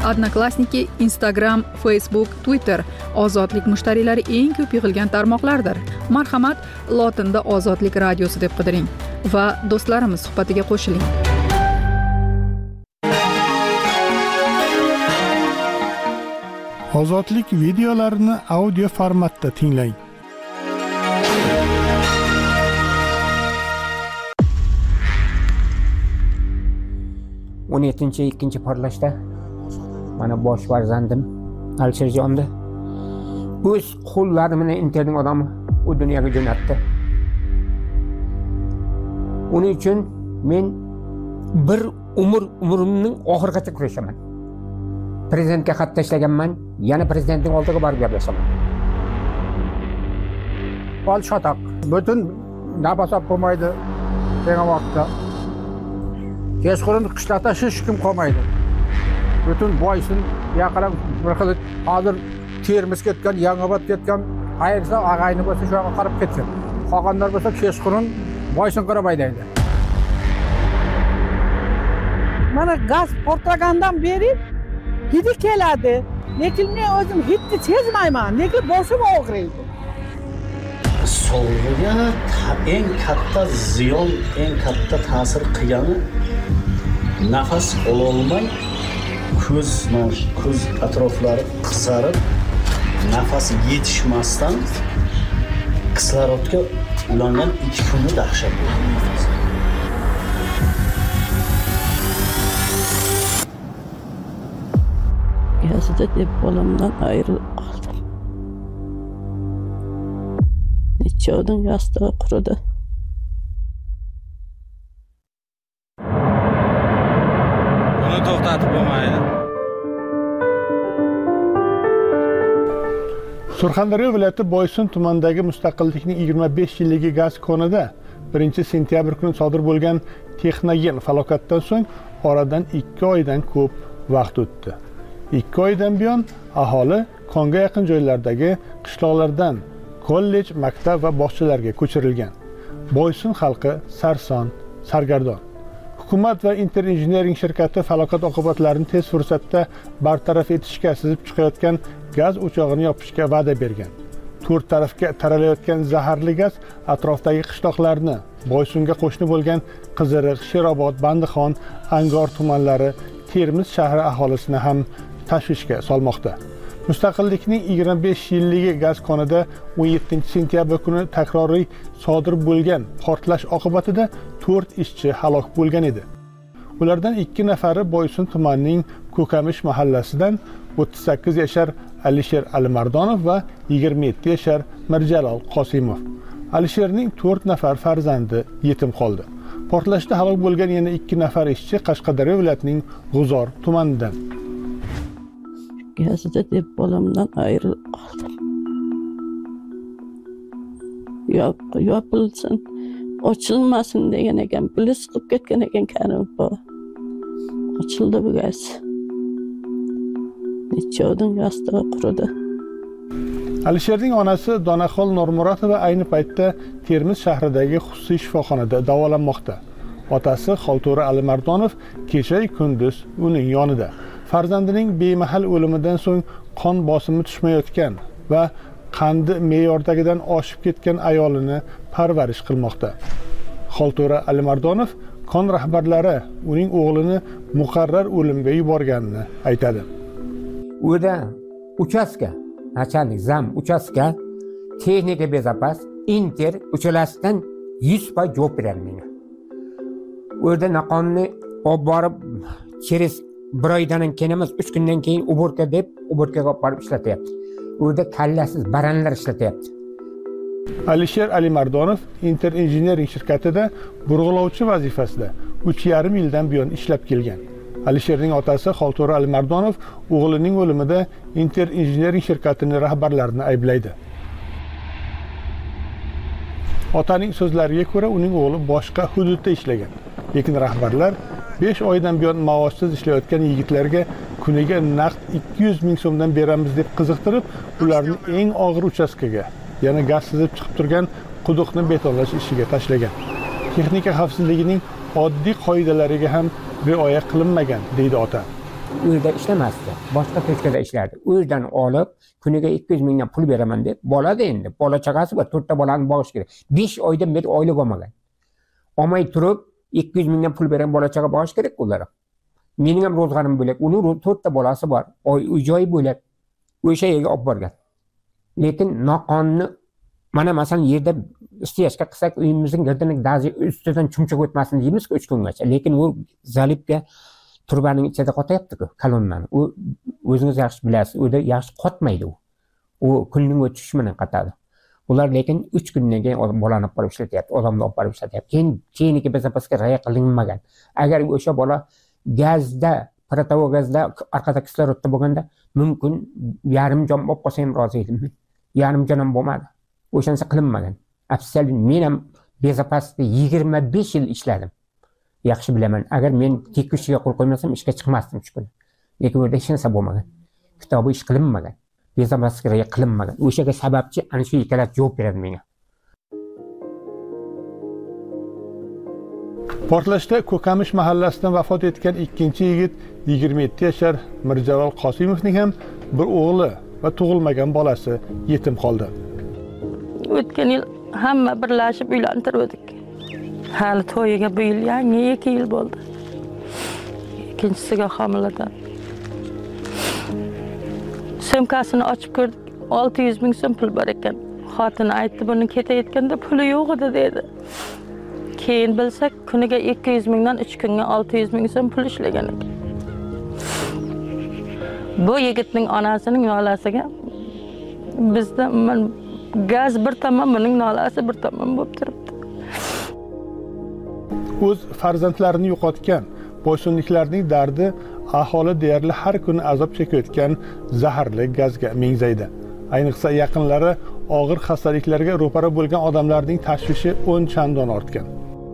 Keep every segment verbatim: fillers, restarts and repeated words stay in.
Odnoklassniki, Instagram, Facebook, Twitter ozodlik mushtariylari eng ko'p yig'ilgan tarmoqlardir. Marhamat, lotinda Ozodlik radiosi deb qidiring va do'stlarimiz suhbatiga qo'shiling. Ozodlik videolarini audio formatda tinglang. o'n yettinchi ikkinchi portlashda mana bosh farzandim Alisherjonni o'z qo'llari bilan interning odami u dunyoga jo'natdi. Uning uchun men bir umr umrimning oxirigacha kurashaman. Prezidentga xat tashlaganman, yana prezidentning oldiga borib gaplashaman. Pol shotoq, butun nafas olib bo'lmaydi degan vaqtda kechqurun qishloqda hech kim qolmaydi. Butun boysin yaqinroq bir xil hozir Termiz ketgan, Yangiobod ketgan, qayersa og'ayni bo'lsa shu yoqqa qarab ketgan. Qolganlar bo'lsa kechqurun boysin qarab haydaydi. Mana gaz portlagandan beri hidi keladi. Lekin men o'zim hidni sezmayman, lekin boshim og'riydi. Sog'lig'iga eng katta ziyon, eng katta ta'sir qilgani nafas ololmay, ko'z ko'z atroflari qizarib, nafas yetishmasdan kislorodga ulangan ikki kunni dahshat bo'ldi. Yazda deb bolamdan ayrilib qoldim. Nechog'dan yastig'i quridi. Buni to'xtatib bo'lmaydi. Surxondaryo viloyati Boysun tumanidagi Mustaqillikning yigirma besh yilligi gaz konida birinchi sentyabr kuni sodir bo'lgan texnogen falokatdan so'ng oradan ikki oydan ko'p vaqt o'tdi. ikki oydan buyon aholi konga yaqin joylardagi qishloqlardan kollej, maktab va bog'chalarga ko'chirilgan. Boysun xalqi sarson, sargardon. Hukumat va Inter Engineering shirkati falokat oqibatlarini tez fursatda bartaraf etishga sizib chiqayotgan gaz o'chog'ini yopishga va'da bergan. To'rt tarafga taralayotgan zaharli gaz atrofdagi qishloqlarni, Boysunga qo'shni bo'lgan Qiziriq, Sherobod, Bandixon, Angor tumanlari, Termiz shahri aholisini ham tashvishga solmoqda. Mustaqillikning yigirma besh yilligi gaz konida o'n yettinchi sentyabr kuni takroriy sodir bo'lgan portlash oqibatida to'rt ishchi halok bo'lgan edi. Ulardan ikki nafari Boysun tumanining Ko'kamish mahallasidan o'ttiz sakkiz yashar Alisher Alimardonov va yigirma yetti yashar Mirjalol Qosimov. Alisherning to'rt nafar farzandi yetim qoldi. Portlashda halok bo'lgan yana ikki nafar ishchi Qashqadaryo viloyatining G'uzor tumanidan. Yazda deb bolamdan ayrilib qoldim. Yop, yopilsin, ochilmasin degan ekan, bilis qilib ketgan ekan Karim baba. Ochildi bu gaz. Nechog'dan yastig'i quridi. Alisherning onasi Donaxol Nurmuratova ayni paytda Termiz shahridagi xususiy shifoxonada davolanmoqda. Otasi Xolto'ra Alimardonov kecha kunduz uning yonida. Farzandining bemahal o'limidan so'ng qon bosimi tushmayotgan va qandi me'yordagidan oshib ketgan ayolini parvarish qilmoqda. Xolto'ra Alimardonov kon rahbarlari uning o'g'lini muqarrar o'limga yuborganini aytadi. Uda uchastka, nachalnik zam uchastka, texnika bezapas, Inter uchalasidan yuz foiz javob beradi menga. Uda naqonni olib borib через bir oydan keyin emas, uch kundan keyin uborka deb uborkaga olib borib ishlatyapti. Uda kallasiz baranlar ishlatyapti. Alisher Alimardonov Inter Engineering shirkatida burg'ulovchi vazifasida uch yarim yildan buyon ishlab kelgan. Alisherning otasi Xolto'ra Alimardonov o'g'lining o'limida Inter Engineering shirkatining rahbarlarini ayblaydi. Otaning so'zlariga ko'ra, uning o'g'li boshqa hududda ishlagan. Lekin rahbarlar besh oydan buyon maoshsiz ishlayotgan yigitlarga kuniga naqd ikki yuz ming so'mdan beramiz deb qiziqtirib, ularni eng og'ir uchastkaga, yana gaz sizib chiqib turgan quduqni betonlash ishiga tashlagan. Texnika xavfsizligining oddiy qoidalariga ham rioya qilinmagan, deydi ota. u yerda ishlamasdi, boshqa to'shkada ishlardi. U yerdan olib, kuniga ikki yuz mingdan pul beraman deb, bolada endi, bola chaqasi bor, to'rtta bolani boqish kerak. besh oydan beri oylik olmagan. Olmay turib, ikki yuz mingdan pul bergan bola chaqa boqish kerak ular. Mening ham ro'zg'arim bo'lak, uning to'rtta bolasi bor, uy-joyi bo'lak. O'sha yerga olib borgan. Lekin noqonuniy mana masalan yerda istiyashga qilsak uyimizning girdini dazi ustidan chumchuq o'tmasin deymiz-ku uch kungacha. Lekin u zalibga turbaning ichida qotyapti-ku, kolonnani. U o'zingiz yaxshi bilasiz, u yerda yaxshi qotmaydi u. U kunning o'tishi bilan qotadi. Ular lekin uch kundan keyin bolani olib borib ishlatyapti, odamni olib borib ishlatyapti. Keyin keyingi bezapasga rioya qilinmagan. Agar o'sha bola gazda, protovogazda orqada kislorodda bo'lganda mumkin yarim jon olib qolsa ham rozi edim. Yarim jon ham bo'lmadi. O'shanisi qilinmagan. Afsuski men ham bezapasda yigirma besh yil ishladim. Yaxshi bilaman. Agar men tekishiga qo'l qo'ymasam ishga chiqmasdim shu kun. Lekin u yerda hech narsa bo'lmagan. Kitobi ish qilinmagan. Bezapasga rioya qilinmagan. O'shaga sababchi ana shu ikkalasi javob beradi menga. Portlashda Ko'kamish mahallasidan vafot etgan ikkinchi yigit yigirma yetti yashar Mirjalol Qosimovning ham bir o'g'li va tug'ilmagan bolasi yetim qoldi. O'tgan yil hamma birlashib uylantirdik. Hali to'yiga bu yil yangi ikki yil bo'ldi. Ikkinchisiga homiladan. Sumkasini ochib ko'rdik, olti yuz ming so'm pul bor ekan. Xotini aytdi, buni ketayotganda puli yo'q edi dedi. Keyin bilsak, kuniga ikki yuz mingdan uch kunga olti yuz ming so'm pul ishlagan ekan. Bu yigitning onasining nolasiga bizda gaz bir tomon, buning nolasi bir tomon bo'lib turibdi. O'z farzandlarini yo'qotgan boysunliklarning dardi aholi deyarli har kuni azob chekayotgan zaharli gazga mengzaydi. Ayniqsa yaqinlari og'ir xastaliklarga ro'para bo'lgan odamlarning tashvishi o'n chandon ortgan.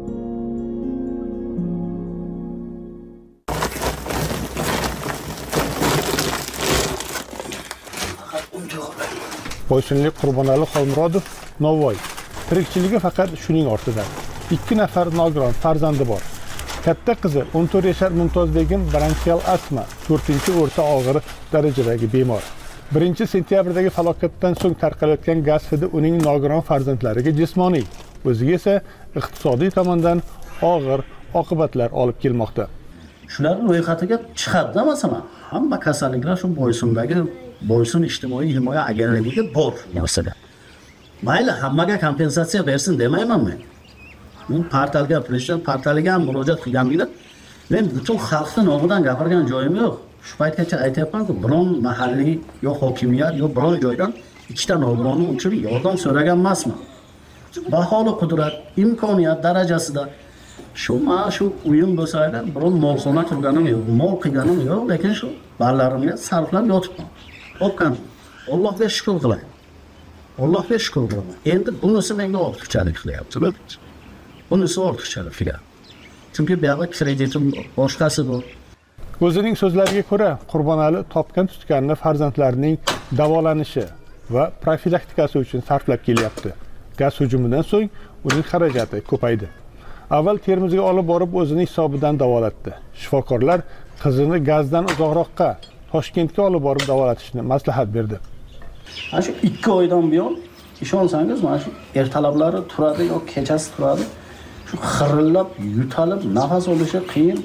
Boysunlik Qurbonali Xolmurodov Novvoy. Tirikchiligi faqat shuning ortida. ikki nafar nogiron farzandi bor. Katta qizi o'n to'rt yashar Mumtozbegim bronxial astma, to'rtinchi o'rta og'ir darajadagi bemor. birinchi sentyabrdagi falokatdan so'ng tarqalayotgan gaz hidi uning nogiron farzandlariga jismoniy, o'ziga esa iqtisodiy tomondan og'ir oqibatlar olib kelmoqda. Shularning ro'yxatiga chiqadi masalan, hamma kasalliklar shu Boysundagi Boysun ijtimoiy himoya agentligi bor narsaga. Mayli hammaga kompensatsiya bersin demayman men. Men portalga, prezident portaliga ham murojaat qilganimda, men butun xalqning nomidan gapirgan joyim yo'q. Shu paytgacha aytayapman-ku, biron mahalliy yo hokimiyat yo biron joydan ikkita nogironni uchun yordam so'ragan emasman. Baholi qudrat, imkoniyat darajasida shu mana shu uyim bo'lsa-da, biron molxona qilganim yo'q, mol qilganim yo'q, lekin shu ballarimga sarflab yotibman. O'pkan. Allohga shukr qilay. Allohga shukr qilaman. Endi bunisi menga ortiqchalik qilyapti. Bunisi ortiqchalik qilyapti. Chunki bu yerda kreditim boshqasi bor. O'zining so'zlariga ko'ra, Qurbonali topgan tutganini farzandlarining davolanishi va profilaktikasi uchun sarflab kelyapti. Gaz hujumidan so'ng uning xarajati ko'paydi. Avval Termizga olib borib o'zining hisobidan davolatdi. Shifokorlar qizini gazdan uzoqroqqa Toshkentga olib borib davolatishni maslahat berdi. Mana shu ikki oydan buyon ishonsangiz, mana shu ertalablari turadi yoki kechasi turadi. Shu xirillab, yutalib, nafas olishi qiyin.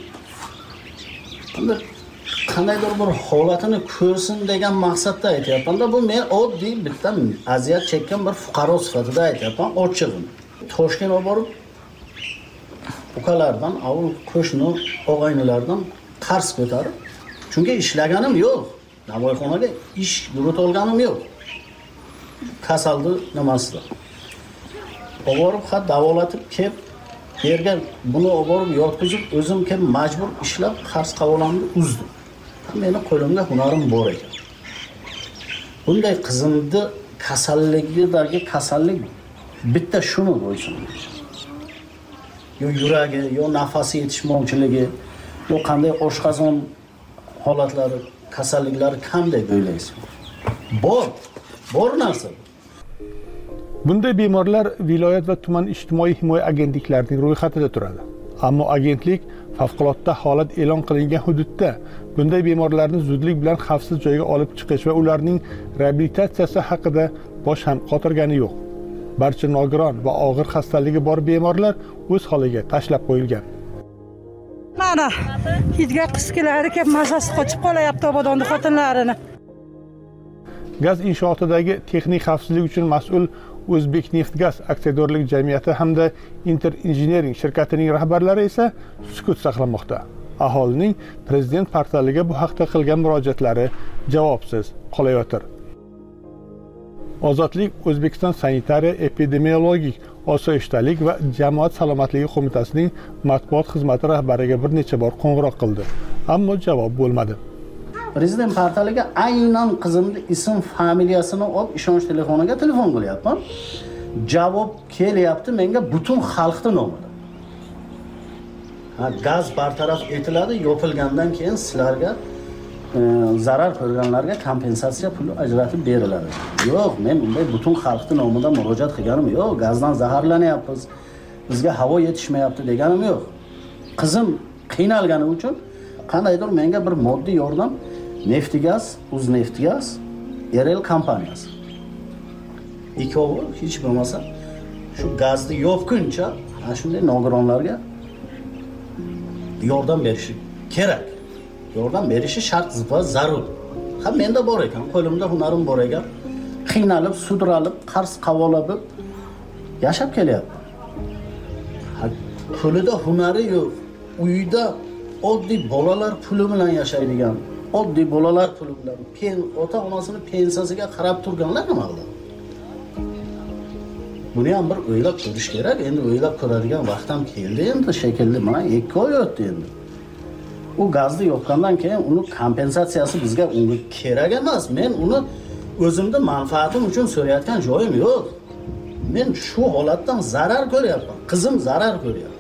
Bunda qandaydir bir holatini ko'rsin degan maqsadda aytyapman-da, bu men oddiy bitta aziyat chekkan bir fuqaro sifatida aytyapman, ochig'ini. Toshkentga olib borib ukalardan, avul qo'shni og'aynilardan qarz ko'tarib, chunki ishlaganim yo'q. Navoiyxonaga ish yurit olganim yo'q. Kasaldi nimasida. Olib borib, xat davolatib kelib bergan, buni olib borib yotqizib, o'zim kelib majbur ishlab qarz qavolamni uzdim. Meni qo'limda hunarim bor ekan. Bunday qizimni kasalligidagi kasallik bitta shuni bo'lsin. Yo yuragi, yo nafasi yetishmovchiligi, yo qanday oshqozon holatlari, kasalliklari qanday o'ylaysiz? Bor, bor narsa. Bunday bemorlar viloyat va tuman ijtimoiy himoya agentliklarining ro'yxatida turadi. Ammo agentlik favqulodda holat e'lon qilingan hududda bunday bemorlarni zudlik bilan xavfsiz joyga olib chiqish va ularning reabilitatsiyasi haqida bosh ham qotirgani yo'q. Barcha nogiron va og'ir xastaligi bor bemorlar o'z holiga tashlab qo'yilgan. Mana hidga qiz keladi, kelib mazasi qochib qolyapti obodonni xotinlarini. Gaz inshootidagi texnik xavfsizlik uchun mas'ul O'zbekneftgaz aksiyadorlik jamiyati hamda Inter Engineering shirkatining rahbarlari esa sukut saqlamoqda. Aholining prezident portaliga bu haqda qilgan murojaatlari javobsiz qolayotir. Ozodlik O'zbekiston sanitariya epidemiologik osoyishtalik va jamoat salomatligi qo'mitasining matbuot xizmati rahbariga bir necha bor qo'ng'iroq qildi, ammo javob bo'lmadi. Prezident portaliga aynan qizimni ism, familiyasini olib ishonch telefoniga telefon qilyapman. Javob kelyapti menga butun xalqning nomida. Ha, gaz bartaraf etiladi, yopilgandan keyin sizlarga e, zarar ko'rganlarga kompensatsiya puli ajratib beriladi. Yo'q, men unday butun xalqning nomida murojaat qilganim yo'q. Gazdan zaharlanyapmiz, bizga havo yetishmayapti deganim yo'q. Qizim qiynalgani uchun qandaydir menga bir moddiy yordam Neftigaz, Uzneftigaz, R L kompaniyasi. Ikkovi hech bo'lmasa shu gazni yopguncha ana shunday nogironlarga yordam berishi kerak. Yordam berishi shart va zarur. Ha, menda bor ekan, qo'limda hunarim bor ekan. Qiynalib, sudralib, qarz qavolab yashab kelyapman. Ha, pulida hunari yo'q. Uyda oddiy bolalar puli bilan yashaydigan, oddiy bolalar puli bilan pen ota-onasini pensiyasiga qarab turganlar nima qiladi? Buni ham bir o'ylab ko'rish kerak. Endi o'ylab ko'radigan vaqt ham keldi endi shekilli. Mana ikki oy o'tdi endi. U gazni yopgandan keyin uni kompensatsiyasi bizga unga kerak emas. Men uni o'zimda manfaatim uchun so'rayotgan joyim yo'q. Men shu holatdan zarar ko'ryapman. Qizim zarar ko'ryapti.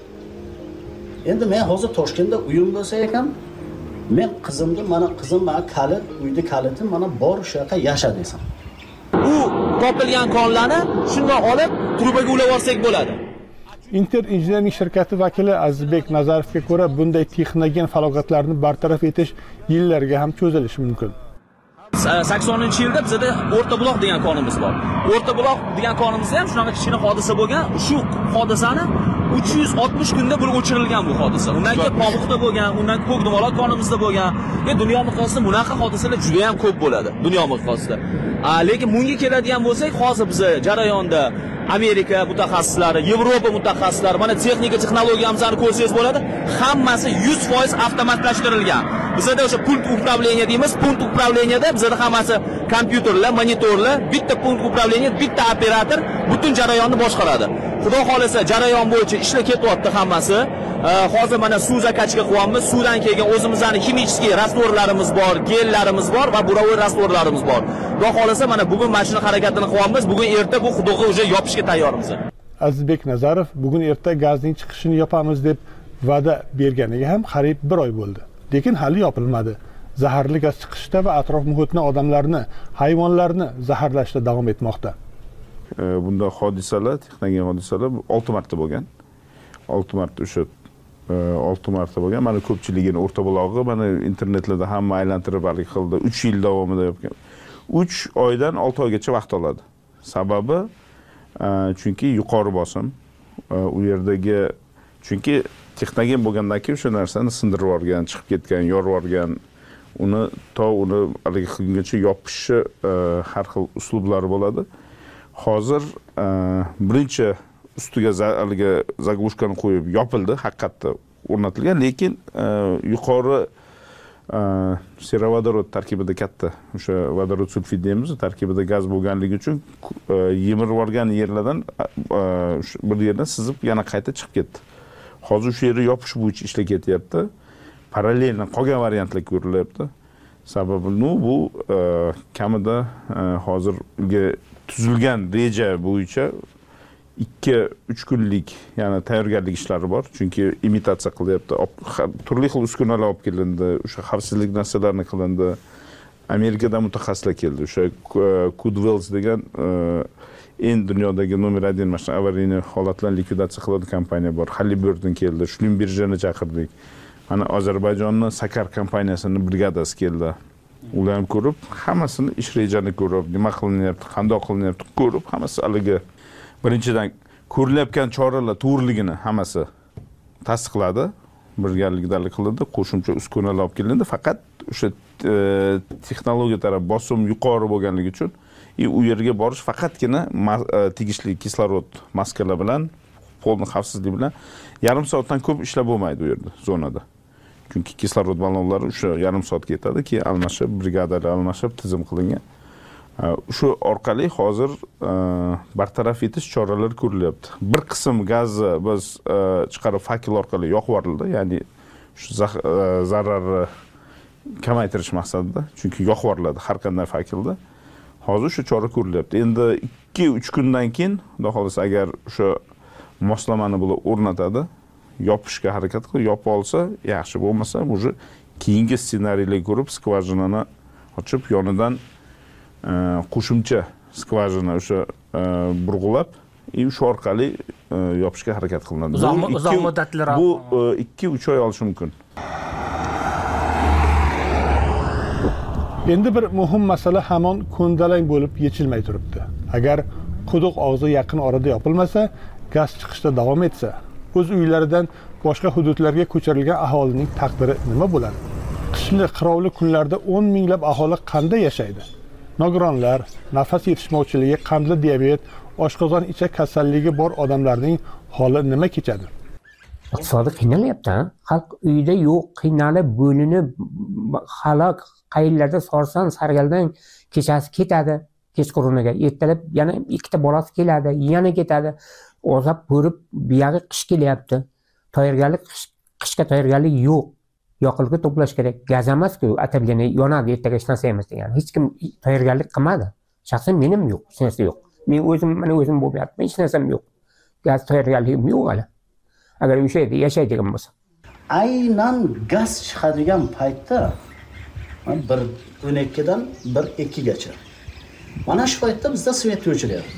Endi men hozir Toshkentda uyim bo'lsa ekan, men qizimga mana qizim mana kalit, uyda kalitim mana bor shu yoqqa yasha desam. U topilgan konlarni shundan olib trubaga ulab olsak bo'ladi. Inter Engineering shirkati vakili Azizbek Nazarovga ko'ra, bunday texnogen falokatlarni bartaraf etish yillarga ham cho'zilishi mumkin. saksoninchi yilda bizda O'rta buloq degan konimiz bor. O'rta buloq degan konimizda ham shunaqa kichkina hodisa bo'lgan. Shu hodisani uch yuz oltmish kunda bo'lib o'chirilgan bu hodisa. Undan keyin Povuqda bo'lgan, undan ko'k dumaloq konimizda bo'lgan. E dunyo miqyosida bunaqa hodisalar juda ham ko'p bo'ladi, dunyo miqyosida. Lekin bunga keladigan bo'lsak, hozir biz jarayonda Amerika mutaxassislari, Yevropa mutaxassislari, mana texnika texnologiyamizni ko'rsangiz bo'ladi, hammasi yuz foiz avtomatlashtirilgan. Bizda o'sha punkt upravleniya deymiz, punkt upravleniyada bizda hammasi kompyuterlar, monitorlar, bitta punkt upravleniya, bitta operator butun jarayonni boshqaradi. Xudo xolasa jarayon bo'yicha ishlar ketyapti hammasi. Hozir mana suv zakachga qilyapmiz. Suvdan keyin o'zimizning ximический rastvorlarimiz bor, gellarimiz bor va burovoy rastvorlarimiz bor. Xudo xolasa mana bugun mashina harakatini qilyapmiz. Bugun erta bu xudoga уже yopishga tayyormiz. Azizbek Nazarov bugun erta gazning chiqishini yopamiz deb va'da berganiga ham qariyb bir oy bo'ldi. Lekin hali yopilmadi. Zaharli gaz chiqishda va atrof muhitni, odamlarni, hayvonlarni zaharlashda davom etmoqda. Bunda hodisalar, texnogen hodisalar olti marta bo'lgan. olti marta o'sha olti marta bo'lgan. Mana ko'pchiligini O'rta bulog'i mana internetlarda hamma aylantirib hali qildi. uch yil davomida yopgan. uch oydan olti oygacha vaqt oladi. Sababi chunki yuqori bosim u yerdagi chunki texnogen bo'lgandan keyin o'sha narsani sindirib yuborgan, chiqib ketgan, yorib yuborgan, uni to uni haligi qilguncha yopishi har xil uslublari bo'ladi. Hozir birinchi ustiga haligi zaglushkani qo'yib yopildi, haqiqatda o'rnatilgan, lekin yuqori serovodorod tarkibida katta o'sha vodorod sulfid deymiz, tarkibida gaz bo'lganligi uchun yemirib yuborgan yerlardan bir yerdan sizib yana qayta chiqib ketdi. Hozir shu yerni yopish bo'yicha ishlar ketyapti. Parallelni qolgan variantlar ko'rilyapti. Sababi nu bu kamida hozirgi tuzilgan reja bo'yicha ikki uch kunlik, ya'ni tayyorgarlik ishlari bor. Chunki imitatsiya qilyapti. Turli xil uskunalar olib kelindi, o'sha xavfsizlik narsalarini qilindi. Amerikadan mutaxassislar keldi. O'sha Cudwells degan eng dunyodagi nomer один mana avariya holatlarni likvidatsiya qiladigan kompaniya bor. Halliburton keldi. Schlumbergerni chaqirdik. Mana Ozarbayjonning Sakar kompaniyasining brigadasi keldi. Ular ham ko'rib, hammasini ish rejasini ko'rib, nima qilinyapti, qanday qilinyapti ko'rib, hammasi haliga birinchidan ko'rilayotgan choralar to'g'riligini hammasi tasdiqladi. Birgalikdalik qilindi, qo'shimcha uskunalar olib kelindi. Faqat o'sha texnologiya taraf bosim yuqori bo'lganligi uchun и u yerga borish faqatgina tegishli kislorod maskalar bilan, polni xavfsizlik bilan yarim soatdan ko'p ishlab bo'lmaydi u yerda, zonada. Chunki kislorod ballonlari o'sha yarim soat ketadi, keyin almashib, brigadalar almashib tizim qilingan. Shu orqali hozir bartaraf etish choralari ko'rilyapti. Bir qism gazni biz chiqarib fakel orqali yoqib yuborildi, ya'ni shu zararni kamaytirish maqsadida, chunki yoqib yuboriladi har qanday fakelda. Hozir shu chora ko'rilyapti. Endi ikki uch kundan keyin, xudo xolasa agar o'sha moslamani bular o'rnatadi, yopishga harakat qilib, yopib olsa, yaxshi bo'lmasa, уже keyingi ssenariylarga ko'rib skvajinani ochib, yonidan qo'shimcha skvajina o'sha burg'ulab, и shu orqali yopishga harakat qilinadi. Uzoq muddatli bu ikki uch oy olishi mumkin. Endi bir muhim masala hamon ko'ndalang bo'lib yechilmay turibdi. Agar quduq og'zi yaqin orada yopilmasa, gaz chiqishda davom etsa, o'z uylaridan boshqa hududlarga ko'chirilgan aholining taqdiri nima bo'ladi? Qishli qirovli kunlarda o'n minglab aholi qanday yashaydi? Nogironlar, nafas yetishmovchiligi, qandli diabet, oshqozon ichak kasalligi bor odamlarning holi nima kechadi? Iqtisodiy qiynalyapti. Xalq uyda yo'q, qiynalib, bo'linib, halok qayerlarda sorsan, sargaldan kechasi ketadi, kechquruniga ertalab yana ikkita bolasi keladi, yana ketadi. Ozab ko'rib, buyog'i qish kelyapti. Tayyorgarlik qishga tayyorgarlik yo'q. Yoqilg'i to'plash kerak. Gaz emas-ku, atalgani yonadi, ertaga hech narsa emas degan. Hech kim tayyorgarlik qilmadi. Shaxsan menim yo'q, hech narsa yo'q. Men o'zim, mana o'zim bo'lyapman, hech narsam yo'q. Gaz tayyorgarligim yo'q hali. Agar o'sha yerda yashaydigan bo'lsa. Aynan gaz chiqadigan paytda bir o'n ikkidan bir ikki gacha. Mana shu paytda bizda svet o'chiryapti.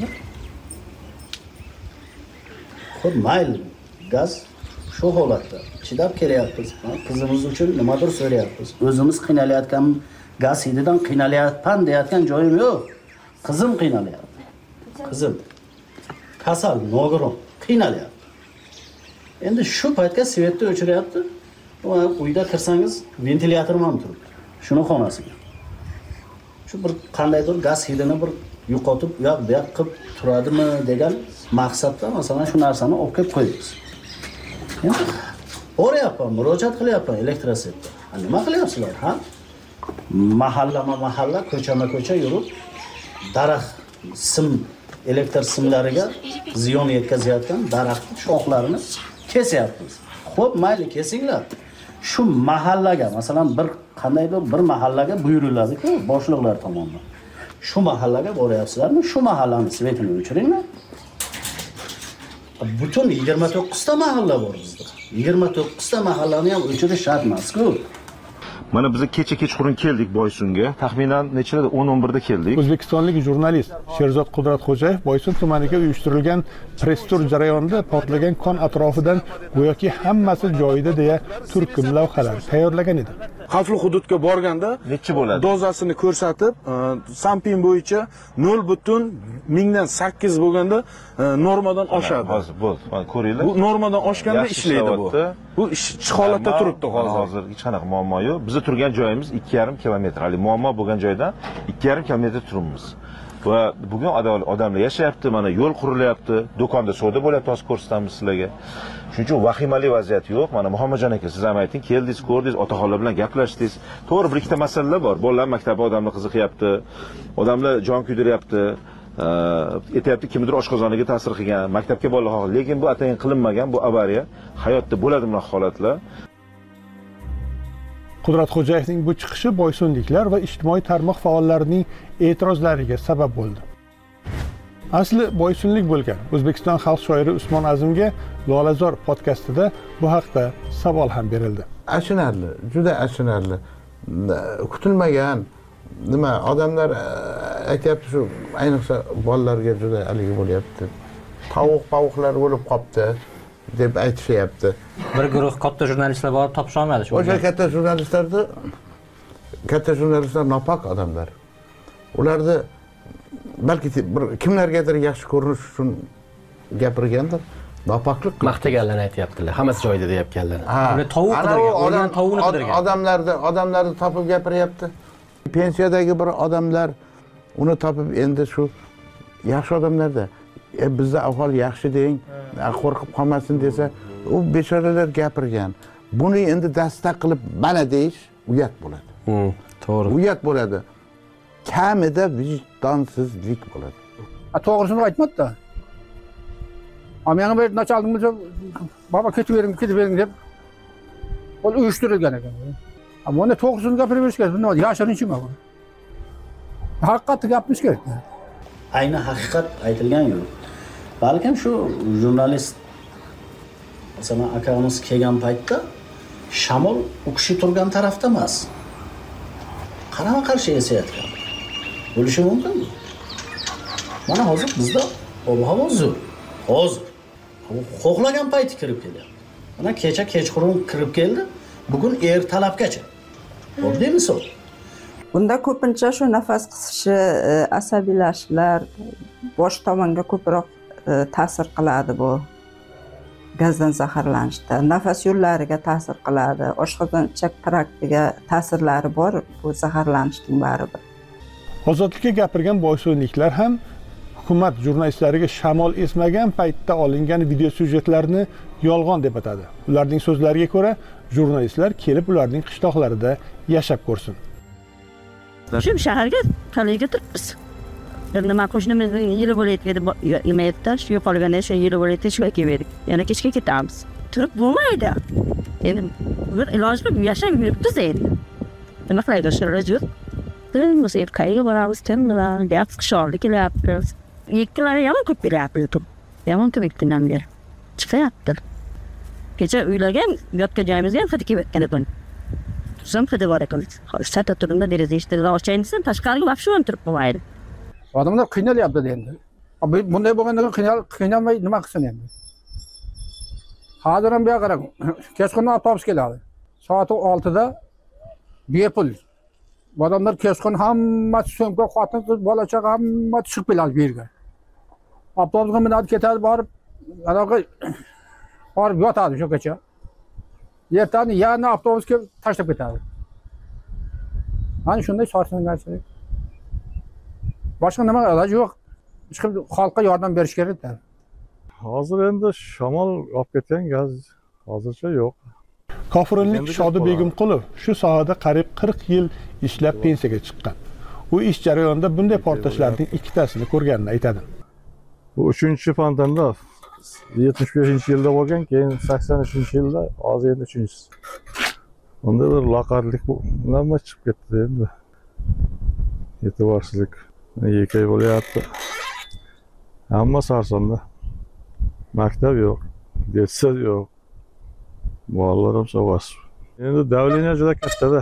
Xud mayli gaz shu holatda chidab kelyapmiz. Qizimiz uchun nimadir so'rayapmiz. O'zimiz qiynalayotgan gaz hididan qiynalayapman deyotgan joyim yo'q. Qizim qiynalayapti. Qizim kasal, nogiron, qiynalayapti. Endi shu paytga svetni o'chiryapti. Va uyda kirsangiz ventilyator ham turibdi. Shuni xonasiga. Shu bir qandaydir gaz hidini bir yo'qotib, u yoq bu yoq qilib turadimi degan maqsadda masalan shu narsani olib kelib qo'yamiz. Endi o'rayapman, murojaat qilyapman elektrosetga. Nima qilyapsizlar, ha? Mahallama-mahalla, ko'chama-ko'cha yurib, daraxt sim elektr simlariga ziyon yetkazayotgan daraxt shoxlarini kesyapmiz. Xo'p, mayli kesinglar. Shu mahallaga, masalan, bir qandaydir bir mahallaga buyuriladi-ku boshliqlar tomonidan. Shu mahallaga boryapsizlarmi? Shu mahallani svetini o'chiringlar. Butun yigirma to'qqiz ta mahalla bor bizda. yigirma to'qqiz ta mahallani ham o'chirish shart emas-ku. Mana biz kecha kechqurun keldik Boysunga. Taxminan nechida o'n o'n birda keldik. O'zbekistonlik jurnalist Sherzod Qudratxo'jayev Boysun tumaniga uyushtirilgan press-tur jarayonida portlagan kon atrofidan go'yoki hammasi joyida deya turkum lavhalar tayyorlagan edi. Xavfli hududga borganda necha bo'ladi? Dozasini ko'rsatib, Sampin bo'yicha nol butun mingdan sakkiz bo'lganda normadan oshadi. Hozir bo'ldi. Ko'ringlar. Bu normadan oshganda ishlaydi bu. Bu ish holatda turibdi hozir. Hozir hech qanaqa muammo yo'q. Biz turgan joyimiz ikki yarim kilometr. Hali muammo bo'lgan joydan ikki yarim kilometr turibmiz. Va bugun odamlar yashayapti, mana yo'l qurilyapti, do'konda savdo bo'lyapti, hozir ko'rsatamiz sizlarga. Shuning uchun vahimali vaziyat yo'q. Mana Muhammadjon aka, siz ham ayting, keldingiz, ko'rdingiz, otaxonlar bilan gaplashdingiz. To'g'ri, bir ikkita masalalar bor. Bolalar maktabi odamlar qiziqyapti, odamlar jon kuydiryapti. Aytyapti, kimdir oshqozoniga ta'sir qilgan, maktabga bolalar xoh, lekin bu atayin qilinmagan, bu avariya. Hayotda bo'ladi bunaqa holatlar. Qudratxo'jayevning bu chiqishi boysunliklar va ijtimoiy tarmoq faollarining e'tirozlariga sabab bo'ldi. Asli boysunlik bo'lgan O'zbekiston xalq shoiri Usmon Azimga Lolazor podkastida bu haqda savol ham berildi. Achinarli, juda achinarli. Kutilmagan nima odamlar aytyapti, shu ayniqsa bolalarga juda haligi bo'lyapti. Tovuq, tovuqlar o'lib qopti. deb aytishyapti. Bir guruh katta jurnalistlar borib topisha olmadi shu. O'sha katta jurnalistlarni katta jurnalistlar nopok odamlar. Ularni balki bir kimlargadir yaxshi ko'rinish uchun gapirgandir. Nopoklik maqtaganlarni aytyaptilar. Hammasi joyida deyapganlar. Uni tovuq qidirgan, o'lgan tovuqni qidirgan. Odamlarni, odamlarni topib gapiryapti. Pensiyadagi bir odamlar uni topib endi shu yaxshi odamlarda e, bizda ahvol yaxshi deng, qo'rqib qolmasin desa, u bechoralar gapirgan. Buni endi dastak qilib mana deyish uyat bo'ladi. Hmm, to'g'ri. Uyat bo'ladi. Kamida vijdonsizlik bo'ladi. A to'g'risini aytmadi-da. Amyani bir nachalimiz baba ketib bering, ketib bering deb ol uyushtirilgan ekan. Ammo uni to'g'risini gapirib berish kerak. Buni yashirinchi emas. Haqiqatni gapirish kerak. Ayni haqiqat aytilgan yo'q. Balkim shu jurnalist masalan akamiz kelgan paytda shamol u kishi turgan tarafda emas. Qarama qarshi esayotgan. Bo'lishi mumkinmi? Mana hozir bizda ob-havo zo'r. Hozir xohlagan payti kirib kelyapti. Mana kecha kechqurun kirib keldi, bugun ertalabgacha. Oddiy misol. Bunda ko'pincha shu nafas qisishi, asabiylashlar bosh tomonga ko'proq ta'sir qiladi bu gazdan zaharlanishda. Nafas yo'llariga ta'sir qiladi, oshqozon ichak traktiga ta'sirlari bor bu zaharlanishning baribir. Ozodlikka gapirgan boysunliklar ham hukumat jurnalistlariga shamol esmagan paytda olingan video syujetlarni yolg'on deb atadi. Ularning so'zlariga ko'ra, jurnalistlar kelib ularning qishloqlarida yashab ko'rsin. Shu shaharga talaga turibmiz. Nima qo'shnimizning yili bo'layotganda yemayapti, shu yo'qolganda shu yili bo'layotganda shu keldik. Yana kechga ketamiz. Turib bo'lmaydi. Endi bir iloj qilib yashab yuribmiz endi. Nima qilaydi shu rajul? Biz ev qayga boramiz, temlar, gap qishorlik qilyapmiz. Yekkilar yomon ko'p beryapti. Yomon ko'p ektindan beri. Chiqyapti. Kecha uylagan, yotgan joyimizga ham xato kelib ketgan. Tuzam xato bor ekan. Sata turunda deraza eshitdi, ochayinsin, tashqariga vaqt shu ham turib bo'lmaydi. Odamlar qiynalyapti endi. Bunday bo'lganda qiynal qiynalmay nima qilsin endi? Hozir ham bu yoqqa qarang. Kechqurun avtobus keladi. Soat oltida bepul. Odamlar kechqurun hammasi so'mka, xotin, qiz, bola chaqa hamma chiqib keladi bu yerga. Avtobusga minadi, ketadi, borib, anaqa borib yotadi shu kecha. Ertani yana avtobusga tashlab ketadi. Mana shunday so'rsangarchilik. Boshqa nima iloji yo'q. Chiqib xalqqa yordam berish kerak-da. Hozir endi shamol olib ketgan gaz hozircha yo'q. Kofirinlik Shodi Begimqulov shu sohada qariyb qirq yil ishlab pensiyaga chiqqan. U ish jarayonida bunday portlashlarning ikkitasini ko'rganini aytadi. Bu uchinchi fontanda yetmish beshinchi yilda bo'lgan, keyin sakson uchinchi yilda, hozir endi uchinchisi. Unda bir loqarlik nima chiqib ketdi endi. E'tiborsizlik. Yekay bo'lyapti. Hamma sarsonda. Maktab yo'q, detsid yo'q. Bolalar ham sovg'asi. Endi davleniya juda katta-da.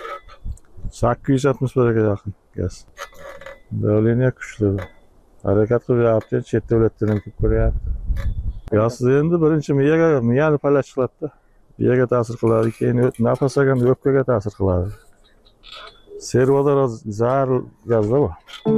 sakkiz yuz atmosferaga yaqin gaz. Davleniya kuchli. Harakat qilyapti, chet davlatlardan kelib ko'ryapti. Gaz endi birinchi miyaga, miyani falaj qiladi-da. Miyaga ta'sir qiladi, keyin nafas olganda o'pkaga ta'sir qiladi. Servodor zahar gazda bor.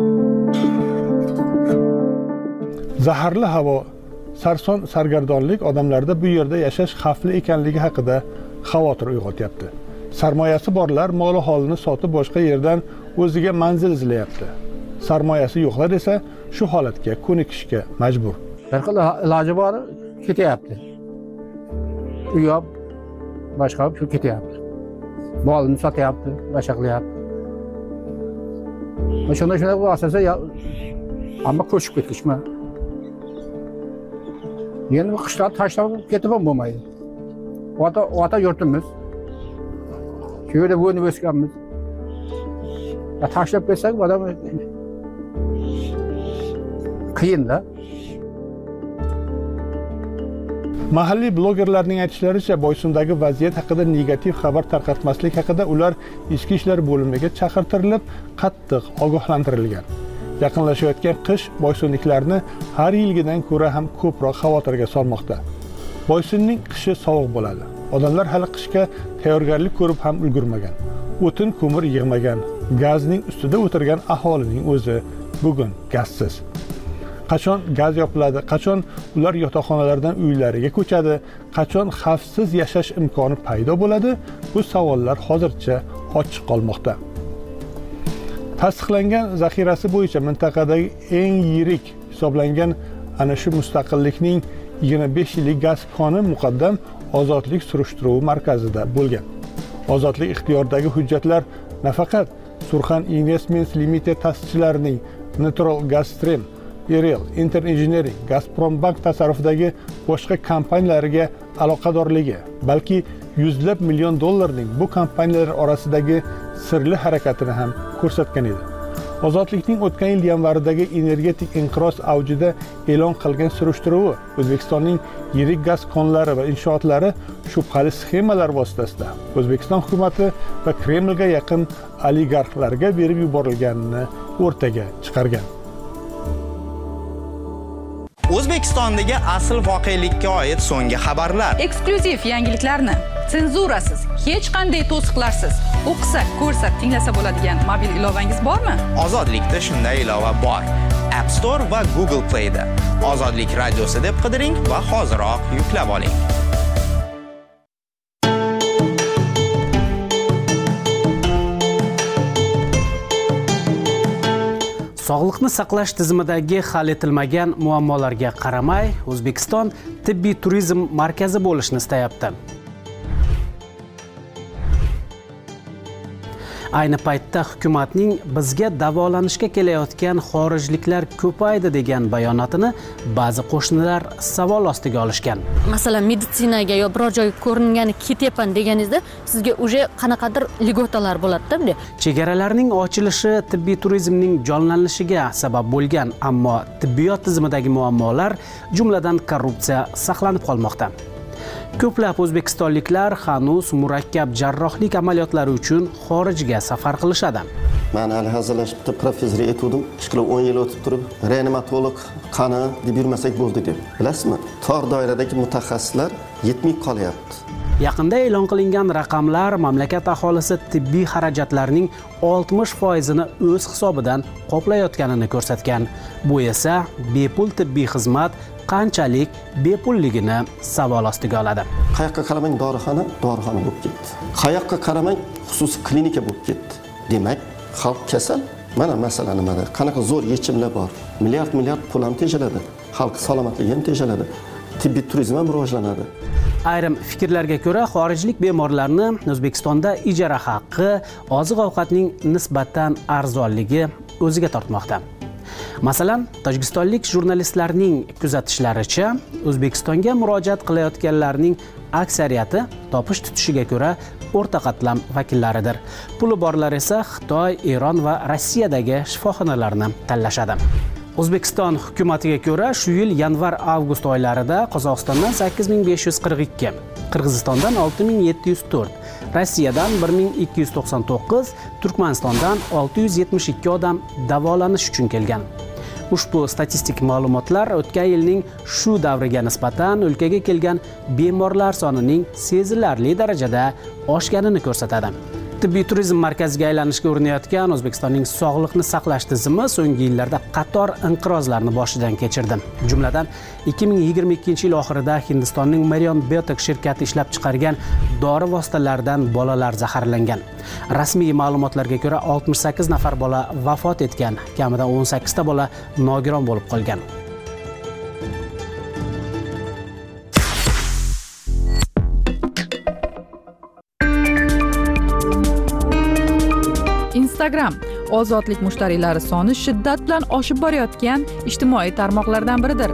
Zaharli havo, sarson sargardonlik odamlarda bu yerda yashash xavfli ekanligi haqida xavotir uyg'otyapti. Sarmoyasi borlar mol holini sotib boshqa yerdan o'ziga manzil izlayapti. Sarmoyasi yo'qlar esa shu holatga ko'nikishga majbur. Bir xil iloji bor, ketyapti. Uy yo'q, boshqa shu ketyapti. Molini sotyapti, boshqa qilyapti. Shunda shunda bu asosan amma ko'chib ketishma. Endi qishloq tashlab ketib ham bo'lmaydi. Ota ota yurtimiz. Shu yerda bo'lib o'sganmiz. Tashlab ketsak, odam qiyin-da. Mahalliy blogerlarning aytishlaricha, Boysundagi vaziyat haqida negativ xabar tarqatmaslik haqida ular ichki ishlar bo'limiga chaqirtirilib, qattiq ogohlantirilgan. Yaqinlashayotgan qish boysunliklarni har yilgidan ko'ra ham ko'proq xavotirga solmoqda. Boysunning qishi sovuq bo'ladi. Odamlar hali qishga tayyorgarlik ko'rib ham ulgurmagan. O'tin, ko'mir yig'magan, gazning ustida o'tirgan aholining o'zi bugun gazsiz. Qachon gaz yopiladi, qachon ular yotoqxonalardan uylariga ko'chadi, qachon xavfsiz yashash imkoni paydo bo'ladi, bu savollar hozircha ochiq qolmoqda. Tasdiqlangan zaxirasi bo'yicha mintaqadagi eng yirik hisoblangan ana shu mustaqillikning yigirma besh yillik gaz koni muqaddam Ozodlik surishtiruv markazida bo'lgan. Ozodlik ixtiyoridagi hujjatlar nafaqat Surxan Investments Limited ta'sischilarining Natural Gas Stream, Irel Interengineering, Gazprom Bank tasarrufidagi boshqa kompaniyalariga aloqadorligi, balki yuzlab million dollarning bu kompaniyalar orasidagi sirli harakatini ham ko'rsatgan edi. Ozodlikning o'tgan yil yanvaridagi energetik inqiroz avjida e'lon qilgan surishtiruvi O'zbekistonning yirik gaz konlari va inshootlari shubhali sxemalar vositasida O'zbekiston hukumatı va Kremlga yaqin oligarxlarga berib yuborilganini o'rtaga chiqargan. O'zbekistondagi asl voqelikka oid so'nggi xabarlar. Eksklyuziv yangiliklarni senzurasiz, hech qanday to'siqlarsiz o'qisak, ko'rsak, tinglasa bo'ladigan mobil ilovangiz bormi? Ozodlikda shunday ilova bor. App Store va Google Play da. Ozodlik radiosi deb qidiring va hoziroq yuklab oling. Sog'liqni saqlash tizimidagi hal etilmagan muammolarga qaramay, O'zbekiston tibbiy turizm markazi bo'lishni istayapti. Ayni paytda hukumatning bizga davolanishga kelayotgan xorijliklar ko'paydi degan bayonotini ba'zi qo'shnilar savol ostiga olishgan. Masalan, meditsinaga yo biror joyga ko'ringani ketyapman deganingizda sizga uje qanaqadir ligotalar bo'ladi-da. Chegaralarning ochilishi tibbiy turizmning jonlanishiga sabab bo'lgan, ammo tibbiyot tizimidagi muammolar, jumladan korrupsiya saqlanib qolmoqda. Ko'plab o'zbekistonliklar hanuz murakkab jarrohlik amaliyotlari uchun xorijga safar qilishadi. Men hali hazırlashib professor etuvdim. Ishqilib o'n yil o'tib turib, reanimatolog qani deb yurmasak bo'ldi deb. Bilasizmi? Tor doiradagi mutaxassislar yetmay qolyapti. Yaqinda e'lon qilingan raqamlar mamlakat aholisi tibbiy xarajatlarining oltmish foizini o'z hisobidan qoplayotganini ko'rsatgan. Bu esa bepul tibbiy xizmat qanchalik bepulligini savol ostiga oladi. Qayoqqa qaramang dorixona, dorixona bo'lib ketdi. Qayoqqa qaramang xususiy klinika bo'lib ketdi. Demak, xalq kasal. Mana masala nimada? Qanaqa zo'r yechimlar bor. Milliard milliard pul ham tejaladi. Xalq salomatligi ham tejaladi. Tibbiy turizm ham rivojlanadi. Ayrim fikrlarga ko'ra, xorijlik bemorlarni O'zbekistonda ijara haqqi, oziq-ovqatning nisbatan arzonligi o'ziga tortmoqda. Masalan, tojikistonlik jurnalistlarning kuzatishlaricha, O'zbekistonga murojaat qilayotganlarning aksariyati topish tutishiga ko'ra o'rta qatlam vakillaridir. Puli borlar esa Xitoy, Eron va Rossiyadagi shifoxonalarni tanlashadi. O'zbekiston hukumatiga ko'ra, shu yil yanvar-avgust oylarida Qozog'istondan sakkiz ming besh yuz qirq ikki, Qirg'izistondan olti ming yetti yuz to'rt, Rossiyadan bir ming ikki yuz to'qson to'qqiz, Turkmanistondan olti yuz yetmish ikki odam davolanish uchun kelgan. Ushbu statistik ma'lumotlar o'tgan yilning shu davriga nisbatan o'lkaga kelgan bemorlar sonining sezilarli darajada oshganini ko'rsatadi. Tibbiy turizm markaziga aylanishga urinayotgan O'zbekistonning sog'liqni saqlash tizimi so'nggi yillarda qator inqirozlarni boshidan kechirdi. Jumladan, ikki ming yigirma ikkinchi yil oxirida Hindistonning Marion Biotech shirkati ishlab chiqargan dori vositalaridan bolalar zaharlangan. Rasmiy ma'lumotlarga ko'ra, oltmish sakkiz nafar bola vafot etgan, kamida o'n sakkiz ta bola nogiron bo'lib qolgan. Instagram ozodlik mushtariylari soni shiddat bilan oshib borayotgan ijtimoiy tarmoqlardan biridir.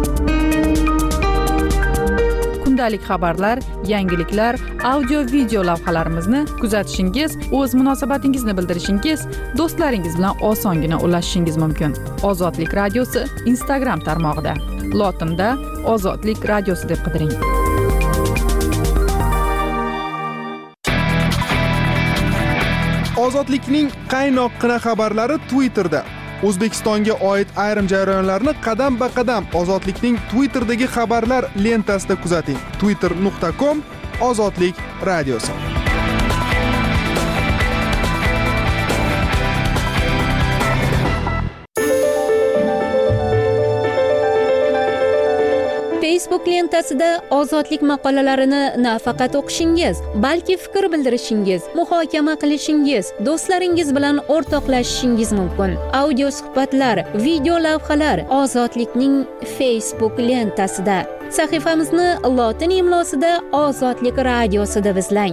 Kundalik xabarlar, yangiliklar, audio-video lavhalarimizni kuzatishingiz, o'z munosabatingizni bildirishingiz, do'stlaringiz bilan osongina ulashishingiz mumkin. Ozodlik radiosi Instagram tarmog'ida. Lotinda Ozodlik radiosi deb qidiring. Ozodlikning qaynoqqina xabarlari Twitterda. O'zbekistonga oid ayrim jarayonlarni qadam ba qadam Ozodlikning Twitter'dagi xabarlar lentasida kuzating. twitter nuqta com Ozodlik radiosi. Facebook lentasida ozodlik maqolalarini nafaqat o'qishingiz, balki fikr bildirishingiz, muhokama qilishingiz, do'stlaringiz bilan o'rtoqlashishingiz mumkin. Audio suhbatlar, video lavhalar Ozodlikning Facebook lentasida. Sahifamizni lotin imlosida Ozodlik radiosi deb izlang.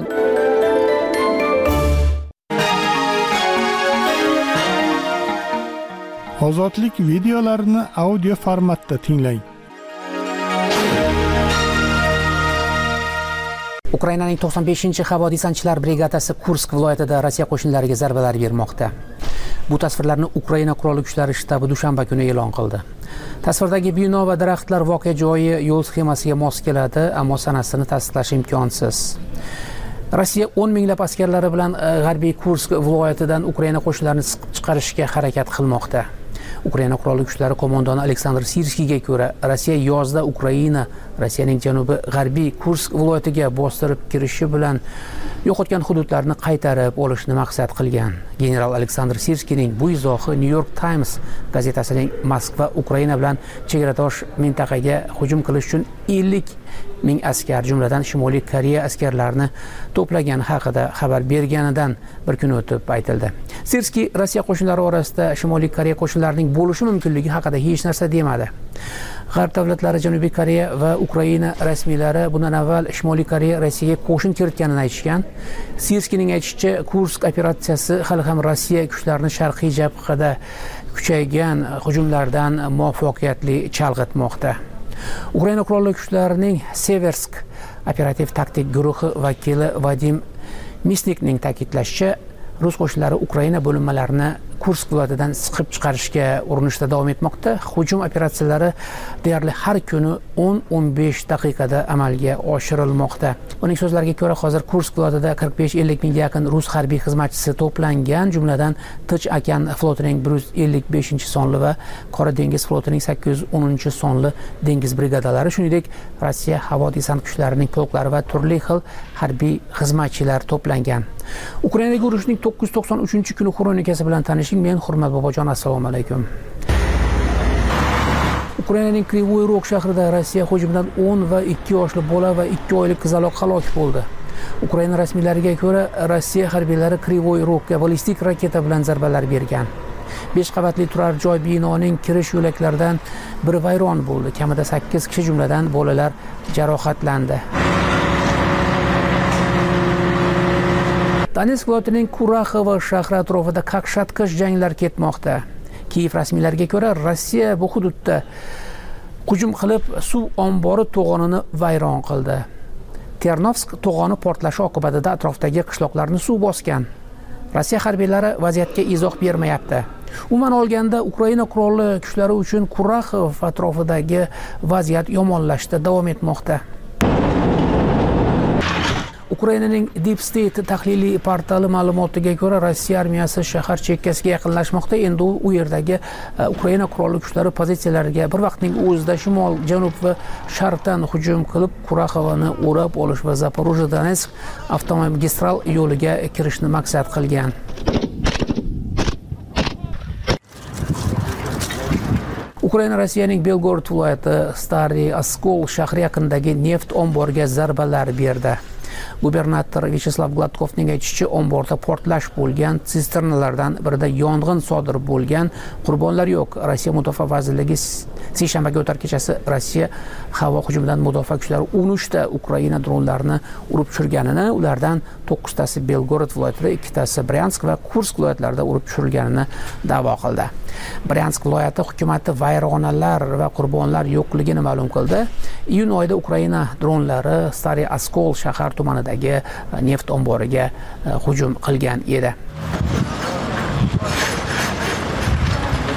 Ozodlik videolarini audio formatda tinglang. Ukrainaning to'qson beshinchi havo desantchilar brigadasi Kursk viloyatida Rossiya qo'shinlariga zarbalar bermoqda. Bu tasvirlarni Ukraina qurolli kuchlari shtabi dushanba kuni e'lon qildi. Tasvirdagi bino va daraxtlar voqea joyi yo'l sxemasiga mos keladi, ammo sanasini tasdiqlash imkonsiz. Rossiya o'n minglab askarlari bilan g'arbiy Kursk viloyatidan Ukraina qo'shinlarini siqib chiqarishga harakat qilmoqda. Ukraina qurolli kuchlari qo'mondoni Aleksandr Sirskiyga ko'ra, Rossiya yozda Ukraina Rossiyaning janubi g'arbiy Kursk viloyatiga bostirib kirishi bilan yo'qotgan hududlarni qaytarib olishni maqsad qilgan. General Aleksandr Sirskiyning bu izohi New York Times gazetasining Moskva Ukraina bilan chegaradosh mintaqaga hujum qilish uchun ellik ming askar, jumladan Shimoliy Koreya askarlarini to'plagan haqida xabar berganidan bir kun o'tib aytildi. Sirskiy Rossiya qo'shinlari orasida Shimoliy Koreya qo'shinlarining bo'lishi mumkinligi haqida hech narsa demadi. G'arb davlatlari Janubiy Koreya va Ukraina rasmiylari bundan avval Shimoliy Koreya Rossiyaga qo'shin kiritganini aytishgan. Sirskiyning aytishicha, Kursk operatsiyasi hali ham Rossiya kuchlarini sharqiy jabhada kuchaygan hujumlardan muvaffaqiyatli chalg'itmoqda. Ukraina qurolli kuchlarining Seversk operativ taktik guruhi vakili Vadim Misnikning ta'kidlashicha, rus qo'shinlari Ukraina bo'linmalarini Kursk viloyatidan siqib chiqarishga urinishda davom etmoqda. Hujum operatsiyalari deyarli har kuni o'n o'n besh daqiqada amalga oshirilmoqda. Uning so'zlariga ko'ra, hozir Kursk viloyatida qirq besh ellik mingga yaqin rus harbiy xizmatchisi to'plangan, jumladan Tinch okean flotining bir yuz ellik beshinchi sonli va Qora dengiz flotining sakkiz yuz o'ninchi sonli dengiz brigadalari, shuningdek Rossiya havo desant kuchlarining polklari va turli xil harbiy xizmatchilar to'plangan. Ukrainaga urushning to'qqiz yuz to'qson uchinchi kuni xronikasi bilan tanishing. Men Hurmat Bobojon, assalomu alaykum. Ukrainaning Krivoy Rog shahrida Rossiya hujumidan o'n va ikki yoshli bola va ikki oylik qizaloq halok bo'ldi. Ukraina rasmiylariga ko'ra, Rossiya harbiylari Krivoy Rogga ballistik raketa bilan zarbalar bergan. besh qavatli turar joy binoning kirish yo'laklaridan biri vayron bo'ldi. Kamida sakkiz kishi, jumladan bolalar, jarohatlandi. Donetsk viloyatining Kuraxovo shahri atrofida qaqshatqich janglar ketmoqda. Kiyev rasmiylariga ko'ra, Rossiya bu hududda hujum qilib suv ombori to'g'onini vayron qildi. Ternovsk to'g'oni portlashi oqibatida atrofdagi qishloqlarni suv bosgan. Rossiya harbiylari vaziyatga izoh bermayapti. Umuman olganda, Ukraina qurolli kuchlari uchun Kuraxov atrofidagi vaziyat yomonlashda davom etmoqda. Ukrainaning Deep State tahliliy portali ma'lumotiga ko'ra, Rossiya armiyasi shahar chekkasiga yaqinlashmoqda. Endi u yerdagi Ukraina qurolli kuchlari pozitsiyalariga bir vaqtning o'zida shimol, janub va sharqdan hujum qilib, Kuraxovani o'rab olish va Zaporojye-Donetsk avtomagistral yo'liga kirishni maqsad qilgan. Ukraina Rossiyaning Belgorod viloyati Stariy Oskol shahri yaqinidagi neft omboriga zarbalar berdi. Gubernator Vyacheslav Gladkovning aytishicha, omborda portlash bo'lgan, sisternalardan birida yong'in sodir bo'lgan, qurbonlar yo'q. Rossiya Mudofaa vazirligi seshanbaga o'tar kechasi Rossiya havo hujumidan mudofaa kuchlari o'n uchta Ukraina dronlarini urib tushirganini, ulardan to'qqiztasi Belgorod viloyatida, ikkitasi Bryansk va Kursk viloyatlarida urib tushirilganini da'vo qildi. Bryansk viloyati hukumati vayronalar va qurbonlar yo'qligini ma'lum qildi. Iyun oyida Ukraina dronlari Stariy Oskol shahar tumanidagi neft omboriga hujum qilgan edi.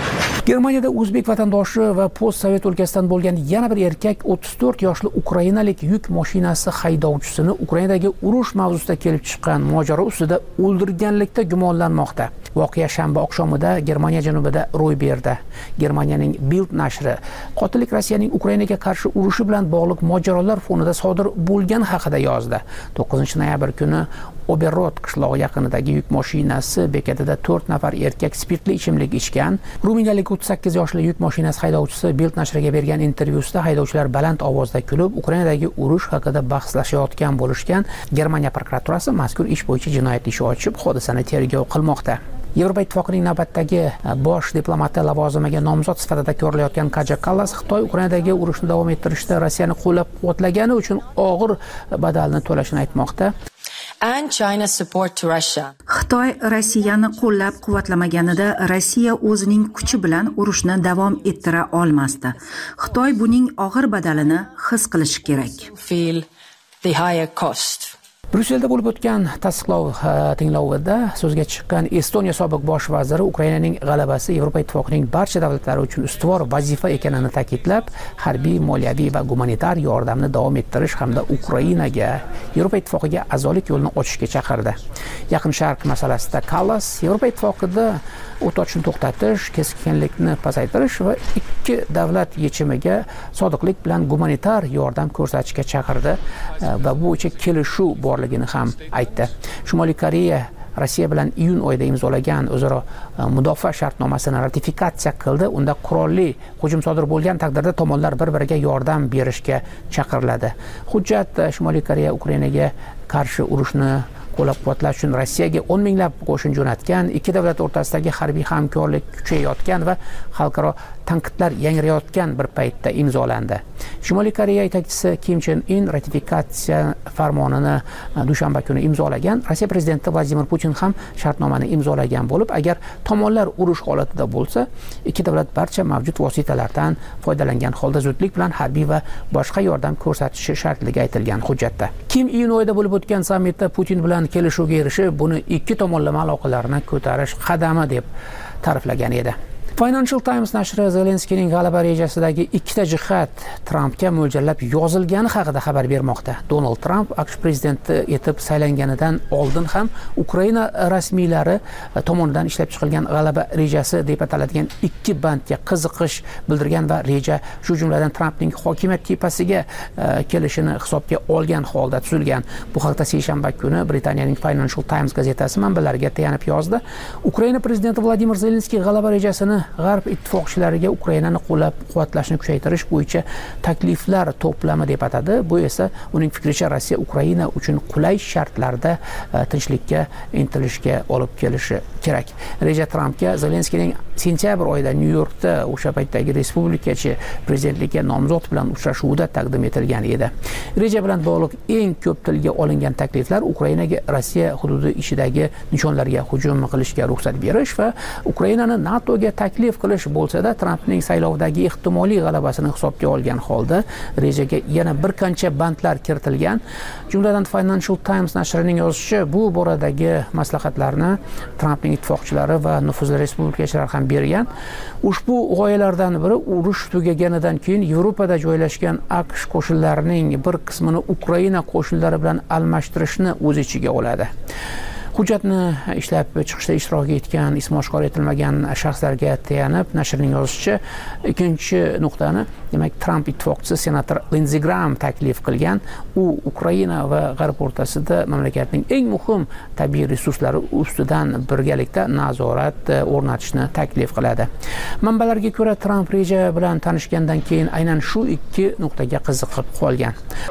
Germaniyada o'zbek vatandoshi va post-sovet o'lkasidan bo'lgan yana bir erkak o'ttiz to'rt yoshli ukrainalik yuk mashinasi haydovchisini Ukrainadagi urush mavzusida kelib chiqqan mojaro ustida o'ldirganlikda gumonlanmoqda. Voqea shanba oqshomida Germaniya janubida ro'y berdi. Germaniyaning Bild nashri qotillik Rossiyaning Ukrainaga qarshi urushi bilan bog'liq mojarolar fonida sodir bo'lgan haqida yozdi. to'qqizinchi noyabr kuni Oberrod qishlog'i yaqinidagi yuk mashinasi bekatida to'rt nafar erkak spirtli ichimlik ichgan. Ruminiyalik o'ttiz sakkiz yoshli yuk mashinasi haydovchisi Bild nashriga bergan intervyusida haydovchilar baland ovozda kulib, Ukrainadagi urush haqida bahslashayotgan bo'lishgan. Germaniya prokuraturasi mazkur ish bo'yicha jinoyat ishi ochib, hodisani tergov qilmoqda. Yevropa Ittifoqining navbatdagi bosh diplomati lavozimiga nomzod sifatida ko'rilayotgan Kaja Kallas Xitoy Ukrainadagi urushni davom ettirishda Rossiyani qo'llab-quvvatlagani uchun og'ir badalni to'lashini aytmoqda. And China support to Russia. Xitoy Rossiyani qo'llab-quvvatlamaganida Rossiya o'zining kuchi bilan urushni davom ettira olmasdi. Xitoy buning og'ir badalini his qilishi kerak. Feel the higher cost. Bryusselda bo'lib o'tgan tasdiqlov tinglovida so'zga chiqqan Estoniya sobiq bosh vaziri Ukrainaning g'alabasi Yevropa Ittifoqining barcha davlatlari uchun ustuvor vazifa ekanini ta'kidlab, harbiy, moliyaviy va gumanitar yordamni davom ettirish hamda Ukrainaga Yevropa Ittifoqiga a'zolik yo'lini ochishga chaqirdi. Yaqin Sharq masalasida Kallas Yevropa Ittifoqida o't ochishni to'xtatish, keskinlikni pasaytirish va ikki davlat yechimiga sodiqlik bilan gumanitar yordam ko'rsatishga chaqirdi va bu bo'yicha kelishuv borligini ham aytdi. Shimoliy Koreya Rossiya bilan iyun oyida imzolagan o'zaro mudofaa shartnomasini ratifikatsiya qildi. Unda qurolli hujum sodir bo'lgan taqdirda tomonlar bir-biriga yordam berishga chaqiriladi. Hujjat Shimoliy Koreya Ukrainaga qarshi urushni qo'llab-quvvatlash uchun Rossiyaga o'n minglab qo'shin jo'natgan, ikki davlat o'rtasidagi harbiy hamkorlik kuchayayotgan va xalqaro tanqidlar yangrayotgan bir paytda imzolandi. Shimoliy Koreya yetakchisi Kim Chen In ratifikatsiya farmonini dushanba kuni imzolagan. Rossiya prezidenti Vladimir Putin ham shartnomani imzolagan bo'lib, agar tomonlar urush holatida bo'lsa, ikki davlat barcha mavjud vositalardan foydalangan holda zudlik bilan harbiy va boshqa yordam ko'rsatishi shartligi aytilgan hujjatda. Kim iyun oyida bo'lib o'tgan sammitda Putin bilan kelishuvga erishib, buni ikki tomonlama aloqalarni ko'tarish qadami deb ta'riflagan edi. Financial Times nashri Zelenskiyning g'alaba rejasidagi ikkita jihat Trampga mo'ljallab yozilgani haqida xabar bermoqda. Donald Trump AQSh prezidenti etib saylanganidan oldin ham Ukraina rasmiylari tomonidan ishlab chiqilgan g'alaba rejasi deb ataladigan ikki bandga qiziqish bildirgan va reja shu jumladan Trampning hokimiyat tepasiga kelishini hisobga olgan holda tuzilgan. Bu haqda seshanba kuni Britaniyaning Financial Times gazetasi manbalariga tayanib yozdi. Ukraina prezidenti Vladimir Zelenskiy g'alaba rejasini G'arb ittifoqchilariga Ukrainani qo'llab-quvvatlashni kuchaytirish bo'yicha takliflar to'plami deb atadi. Bu esa uning fikricha Rossiya Ukraina uchun qulay shartlarda tinchlikka intilishga olib kelishi kerak. Reja Trampga Zelenskiyning sentyabr oyida Nyu-Yorkda o'sha paytdagi respublikachi prezidentlikka nomzod bilan uchrashuvida taqdim etilgan edi. Reja bilan bog'liq eng ko'p tilga olingan takliflar Ukrainaga Rossiya hududi ichidagi nishonlarga hujum qilishga ruxsat berish va Ukrainani NATOga taklif qilish bo'lsa-da, Trampning saylovdagi ehtimoliy g'alabasini hisobga olgan holda rejaga yana bir qancha bandlar kiritilgan. Jumladan Financial Times nashrining yozishicha, bu boradagi maslahatlarni Trampning ittifoqchilari va nufuzli respublikachilar ham bergan. Ushbu g'oyalardan biri urush tugaganidan keyin Yevropada joylashgan AQSh qo'shinlarining bir qismini Ukraina qo'shinlari bilan almashtirishni o'z ichiga oladi. Hujjatni ishlab chiqishda ishtirok etgan ismi oshkor etilmagan shaxslarga tayanib, nashrning yozishicha, ikkinchi nuqtani, demak, Trump ittifoqchisi senator Lindsey Graham taklif qilgan. U Ukraina va G'arb o'rtasida mamlakatning eng muhim tabiiy resurslari ustidan birgalikda nazorat o'rnatishni taklif qiladi. Manbalarga ko'ra, Trump reja bilan tanishgandan keyin aynan shu ikki nuqtaga qiziqib qolgan.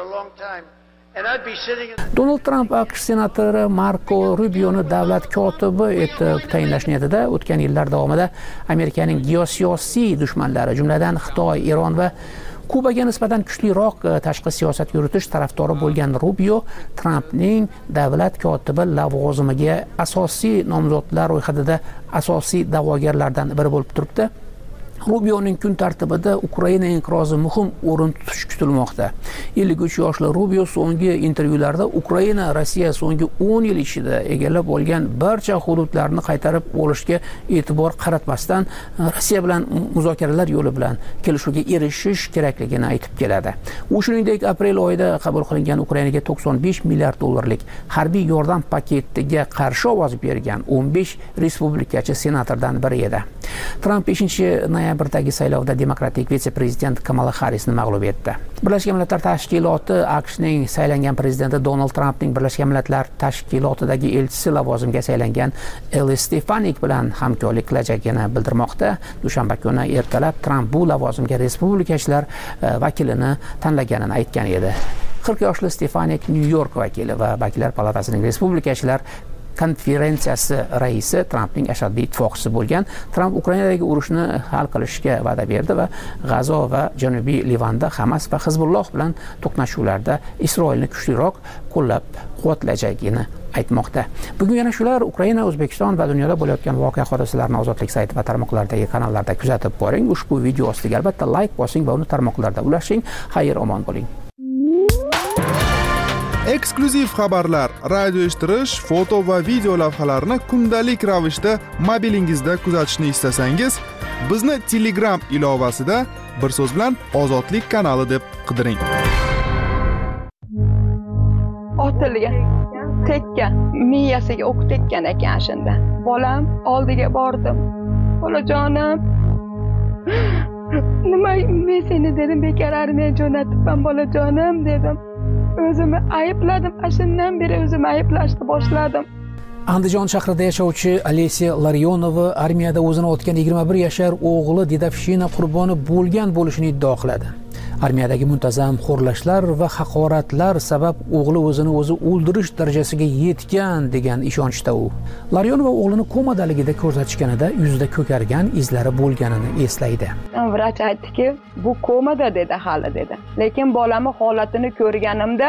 Donald Trump AQSh senatori Marko Rubioni davlat kotibi etib tayinlash niyatida o'tgan yillar davomida Amerikaning geosiyosiy dushmanlari, jumladan Xitoy, Eron va Kubaga nisbatan kuchliroq tashqi siyosat yuritish tarafdori bo'lgan Rubio Trampning davlat kotibi lavozimiga asosiy nomzodlar ro'yxatida asosiy da'vogarlardan biri bo'lib turibdi. Rubioning kun tartibida Ukraina inqirozi muhim o'rin tutishi kutilmoqda. ellik uch yoshli Rubio so'nggi intervyularda Ukraina Rossiya so'nggi o'n yil ichida egallab olgan barcha hududlarni qaytarib olishga e'tibor qaratmasdan Rossiya bilan muzokaralar yo'li bilan kelishuvga erishish kerakligini aytib keladi. U shuningdek aprel oyida qabul qilingan Ukrainaga to'qson besh milliard dollarlik harbiy yordam paketiga qarshi ovoz bergan o'n besh respublikachi senatordan biri edi. Tramp beshinchi noyabrdagi saylovda demokratik vitse-prezident Kamala Harrisni mag'lub etdi. Birlashgan Millatlar Tashkiloti AQShning saylangan prezidenti Donald Trampning Birlashgan Millatlar Tashkilotidagi elchisi lavozimiga saylangan Ellis Stefanik bilan hamkorlik qilajagini bildirmoqda. Dushanba kuni ertalab Tramp bu lavozimga respublikachilar vakilini tanlaganini aytgan edi. qirq yoshli Stefanik New York vakili va vakillar palatasining respublikachilar konferensiyasi raisi Trampning ashaddiy ittifoqchisi bo'lgan. Tramp Ukrainadagi urushni hal qilishga va'da berdi va G'azo va Janubiy Livanda Hamas va Hizbulloh bilan to'qnashuvlarda Isroilni kuchliroq qo'llab-quvvatlajagini aytmoqda. Bugun yana shular. Ukraina, O'zbekiston va dunyoda bo'layotgan voqea hodisalarini Ozodlik sayti va tarmoqlardagi kanallarda kuzatib boring. Ushbu video ostiga albatta like bosing va uni tarmoqlarda ulashing. Xayr, omon bo'ling. Eksklyuziv xabarlar, radio eshittirish, foto va video lavhalarni kundalik ravishda mobilingizda kuzatishni istasangiz, bizni Telegram ilovasida bir so'z bilan Ozodlik kanali deb qidiring. Otilgan, tekkan, miyasiga o'q tekkan ekan shunda. Bolam oldiga bordim. Bolajonim, nima men seni dedim, bekor armiya jo'natibman bolajonim dedim. O'zimni ayıpladım. Ashundan beri o'zimni ayıplashni boshladim. Andijon shahrida yashovchi Alesiya Laryonova armiyada o'zini otgan yigirma bir yashar o'g'li dedovshina qurboni bo'lgan bo'lishini iddao qiladi. Armiyadagi muntazam xo'rlashlar va haqoratlar sabab o'g'li o'zini o'zi o'ldirish darajasiga yetgan degan ishonchda u. Laryonova o'g'lini komadaligida ko'rsatishganida yuzida ko'kargan izlari bo'lganini eslaydi. Vrach aytdiki, bu komada dedi hali dedi. Lekin bolamni holatini ko'rganimda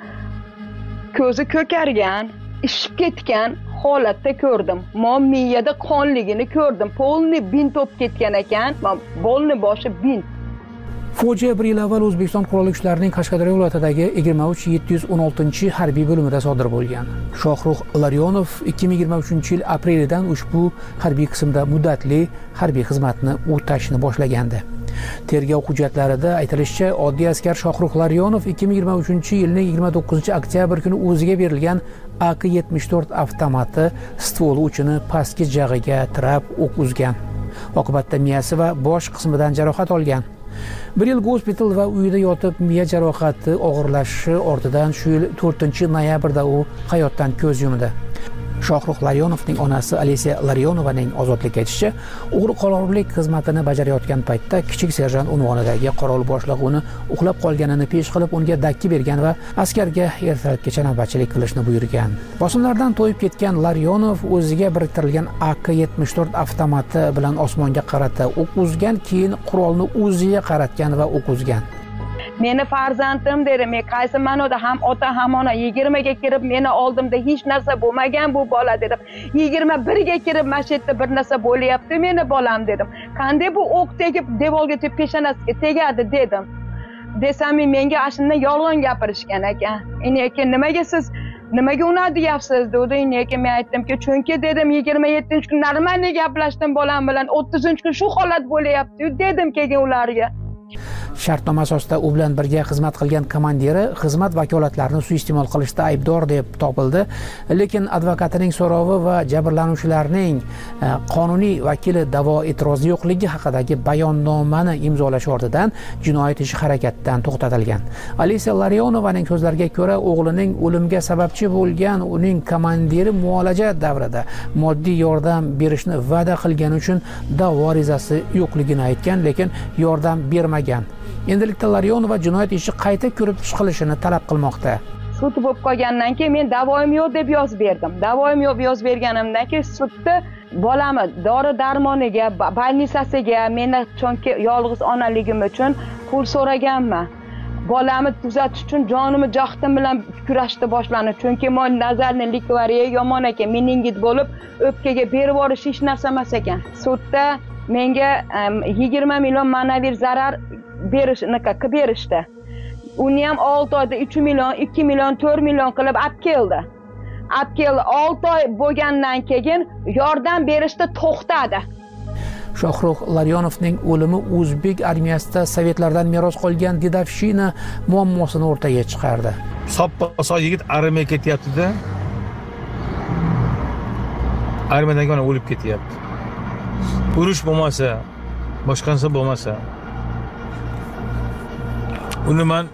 ko'zi ko'kargan, ishib ketgan holatda ko'rdim. Men miyada qonligini ko'rdim. Polni bint bo'lib ketgan ekan, bolni boshi bint. Fojia bir yil avval O'zbekiston qurolli kuchlarining Qashqadaryo viloyatidagi yigirma uch yetti yuz o'n oltinchi harbiy bo'limida sodir bo'lgan. Shohrux Laryonov ikki ming yigirma uchinchi yil aprelidan ushbu harbiy qismda muddatli harbiy xizmatni o'tashni boshlagandi. Tergov hujjatlarida aytilishicha, oddiy askar Shohrux Laryonov ikki ming yigirma uchinchi yilning yigirma to'qqizinchi oktyabr kuni o'ziga berilgan A K yetmish to'rt avtomati stvoli uchini pastki jag'iga tirab o'q uzgan. Oqibatda miyasi va bosh qismidan jarohat olgan. Bir yil gospital va uyida yotib miya jarohati og'irlashishi ortidan shu yil to'rtinchi noyabrda u hayotdan ko'z yumdi. Shohrux Laryonovning onasi Alesiya Laryonovaning Ozodlikka aytishicha, o'g'ri qolorlik xizmatini bajarayotgan paytda kichik serjant unvonidagi qorovul boshlig'i uni uxlab qolganini pesh qilib unga dakki bergan va askarga ertalabgacha navbatchilik qilishni buyurgan. Bosimlardan to'yib ketgan Laryonov o'ziga biriktirilgan A K yetmish to'rt avtomati bilan osmonga qarata o'q uzgan, keyin qurolni o'ziga qaratgan va o'q uzgan. Meni farzandim dedi, men qaysi ma'noda ham ota ham ona yigirmaga kirib meni oldimda hech narsa bo'lmagan bu bola dedim. yigirma birga kirib masjidda bir narsa bo'lyapti meni bolam dedim. Qanday bu o'q tegib devorga tegib peshonasiga tegadi dedim. Desam menga ashundan yolg'on gapirishgan ekan. Lekin nimaga siz nimaga uni deyapsiz dedi. Lekin men aytdimki, chunki dedim yigirma yettinchi kun normalniy gaplashdim bolam bilan, o'ttizinchi kun shu holat bo'lyapti dedim keyin ularga. Shartnoma asosida u bilan birga xizmat qilgan komandiri xizmat vakolatlarini suiiste'mol qilishda aybdor deb topildi, lekin advokatining so'rovi va jabrlanuvchilarning qonuniy vakili da'vo e'tirozi yo'qligi haqidagi bayonnomani imzolash ortidan jinoyat ishi harakatdan to'xtatilgan. Alesiya Laryonovaning so'zlariga ko'ra, o'g'lining o'limiga sababchi bo'lgan uning komandiri muolaja davrida moddiy yordam berishni va'da qilgani uchun da'vo arizasi yo'qligini aytgan, lekin yordam bermagan. Endilikda Laryonova jinoyat ishi qayta ko'rib chiqilishini talab qilmoqda. Sud bo'lib qolgandan keyin men da'voim yo'q deb yozib berdim. Da'voim yo'q yozib berganimdan keyin sudda bolamni dori-darmoniga, больницasiga, meni chunki yolg'iz onaligim uchun pul so'raganman. Bolamni tuzatish uchun jonimni jahdim bilan kurashni boshlandi. Chunki men nazarni likvariya yomon ekan, meningit bo'lib o'pkaga berib yuborish hech narsa emas ekan. Sudda menga yigirma million ma'naviy zarar berishni qilib berishdi. Uni ham olti oyda uch million, ikki million, to'rt million qilib olib keldi. Olib keldi. olti oy bo'lgandan keyin yordam berishni to'xtadi. Shohrux Laryonovning o'limi o'zbek armiyasida sovetlardan meros qolgan dedovshina muammosini o'rtaga chiqardi. Soppa-sog' yigit armiyaga ketyapti-da. Armiyadan yana o'lib ketyapti. Urush bo'lmasa, boshqa narsa bo'lmasa, uni men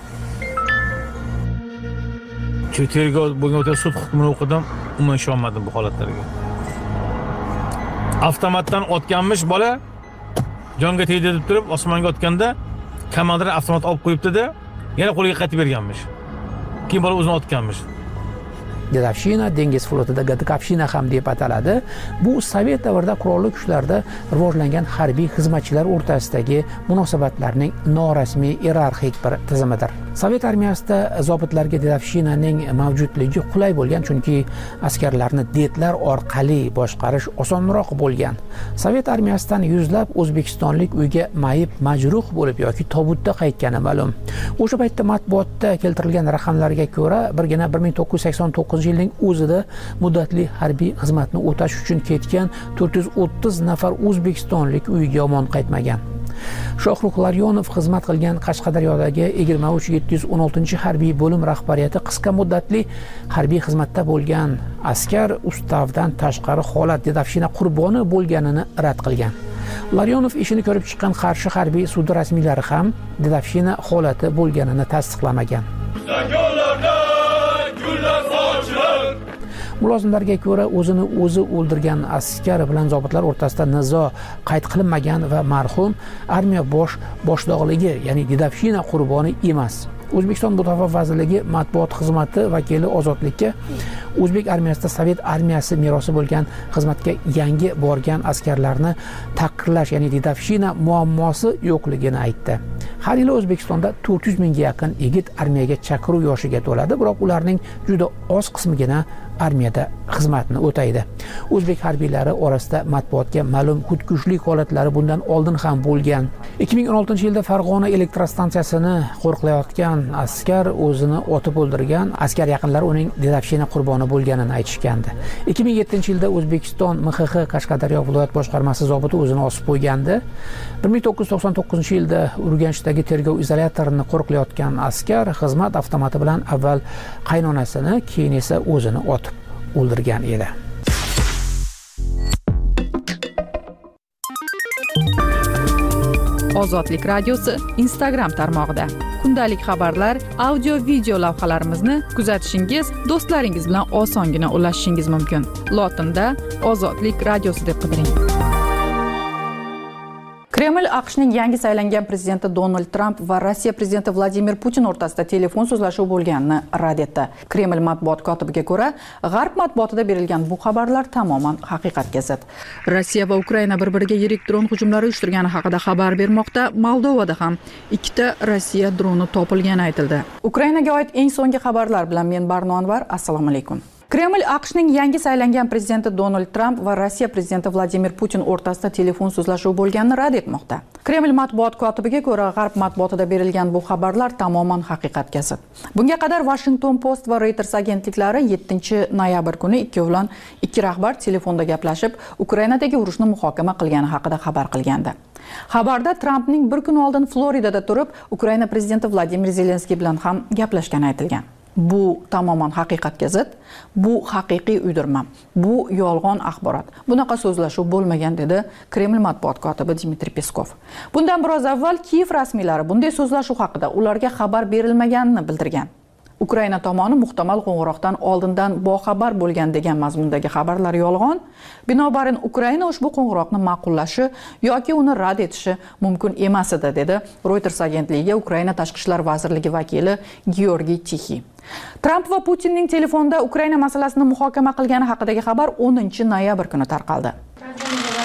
tergov bo'lgan o'ta sud hukmini o'qidim, umuman ishonmadim bu holatlarga. Avtomatdan otganmish bola, jonga tegdi deb turib, osmonga otganda komandir avtomat olib qo'yibdi-da, yana qo'liga qaytib berganmish. Keyin bola o'zini otganmish. Dedovshina dengiz flotida Gadkapshina ham deb ataladi. Bu sovet davrida qurolli kuchlarda rivojlangan harbiy xizmatchilar o'rtasidagi munosabatlarning norasmiy iyerarxik bir tizimidir. Sovet armiyasida zobitlarga dedovshinaning mavjudligi qulay bo'lgan, chunki askarlarni detlar orqali boshqarish osonroq bo'lgan. Sovet armiyasidan yuzlab o'zbekistonlik uyga mayib majruh bo'lib yoki tobutda qaytgani ma'lum. O'sha paytda matbuotda keltirilgan raqamlarga ko'ra, birgina bir ming to'qqiz yuz sakson to'qqizinchi yilning o'zida muddatli harbiy xizmatni o'tash uchun ketgan to'rt yuz o'ttiz nafar o'zbekistonlik uyiga omon qaytmagan. Shohrux Laryonov xizmat qilgan Qashqadaryodagi yigirma uch yetti yuz o'n oltinchi harbiy bo'lim rahbariyati qisqa muddatli harbiy xizmatda bo'lgan askar ustavdan tashqari holat dedovshina qurboni bo'lganini rad qilgan. Laryonov ishini ko'rib chiqqan Qarshi harbiy sudi rasmiylari ham dedovshina holati bo'lganini tasdiqlamagan. Mulozimlarga ko'ra, o'zini o'zi o'ldirgan askar bilan zobitlar o'rtasida nizo qayd qilinmagan va marhum armiya bosh boshlig'ligi, ya'ni dedovshina qurboni emas. O'zbekiston Mudofaa vazirligi matbuot xizmati vakili Ozodlikka O'zbek armiyasida Sovet armiyasi merosi bo'lgan xizmatga yangi borgan askarlarni taqdirlash, ya'ni dedovshina muammosi yo'qligini aytdi. Har yili O'zbekistonda to'rt yuz mingga yaqin yigit armiyaga chaqiruv yoshiga to'ladi, biroq ularning juda oz qismigina armiyada xizmatni o'taydi. O'zbek harbiylari orasida matbuotga ma'lum xudkushlik holatlari bundan oldin ham bo'lgan. ikki ming o'n oltinchi yilda Farg'ona elektrostansiyasini qo'riqlayotgan askar o'zini otib o'ldirgan, askar yaqinlari uning dedovshina qurboni bo'lganini aytishgandi. ikki ming yettinchi yilda O'zbekiston M X X Qashqadaryo viloyat boshqarmasi zobiti o'zini osib qo'ygandi. bir ming to'qqiz yuz to'qson to'qqizinchi yilda Urganchdagi tergov izolyatorini qo'riqlayotgan askar xizmat avtomati bilan avval qaynonasini, keyin esa o'zini otib o'ldirgan edi. Ozodlik radiosi Instagram tarmog'ida kundalik xabarlar, audio video lavhalarimizni kuzatishingiz, do'stlaringiz bilan osongina ulashishingiz mumkin. Lotinda Ozodlik radiosi deb qidiring. Kreml AQShning yangi saylangan prezidenti Donald Tramp va Rossiya prezidenti Vladimir Putin o'rtasida telefon so'zlashuvi bo'lganini rad etdi. Kreml matbuot kotibiga ko'ra, G'arb matbuotida berilgan bu xabarlar tamoman haqiqatga zid. Rossiya va Ukraina bir-biriga yirik dron hujumlari uyushtirgani haqida xabar bermoqda. Moldovada ham ikkita Rossiya droni topilgani aytildi. Ukrainaga oid eng so'nggi xabarlar bilan men Barno Anvar. Assalomu alaykum. Kreml AQShning yangi saylangan prezidenti Donald Tramp va Rossiya prezidenti Vladimir Putin o'rtasida telefon so'zlashuvi bo'lganini rad etmoqda. Kreml matbuot kotibiga ko'ra, G'arb matbuotida berilgan bu xabarlar tamoman haqiqatga zid. Bunga qadar Washington Post va Reuters agentliklari yettinchi noyabr kuni ikkovlon ikki rahbar telefonda gaplashib, Ukrainadagi urushni muhokama qilgani haqida xabar qilgandi. Xabarda Trampning bir kun oldin Floridada turib, Ukraina prezidenti Vladimir Zelenskiy bilan ham gaplashgani aytilgan. Bu tamoman haqiqatga zid, bu haqiqiy uydirma, bu yolg'on axborot. Bunaqa so'zlashuv bo'lmagan, dedi Kreml matbuot kotibi Dmitriy Peskov. Bundan biroz avval Kiyev rasmiylari bunday so'zlashuv haqida ularga xabar berilmaganini bildirgan. Ukraina tomoni muhtamal qo'ng'iroqdan oldindan boxabar bo'lgan degan mazmundagi xabarlar yolg'on. Binobarin Ukraina ushbu qo'ng'iroqni ma'qullashi yoki uni rad etishi mumkin emas edi, dedi Reuters agentligiga Ukraina tashqi ishlar vazirligi vakili Georgiy Tixi. Tramp va Putinning telefonda Ukraina masalasini muhokama qilgani haqidagi xabar o'ninchi noyabr kuni tarqaldi.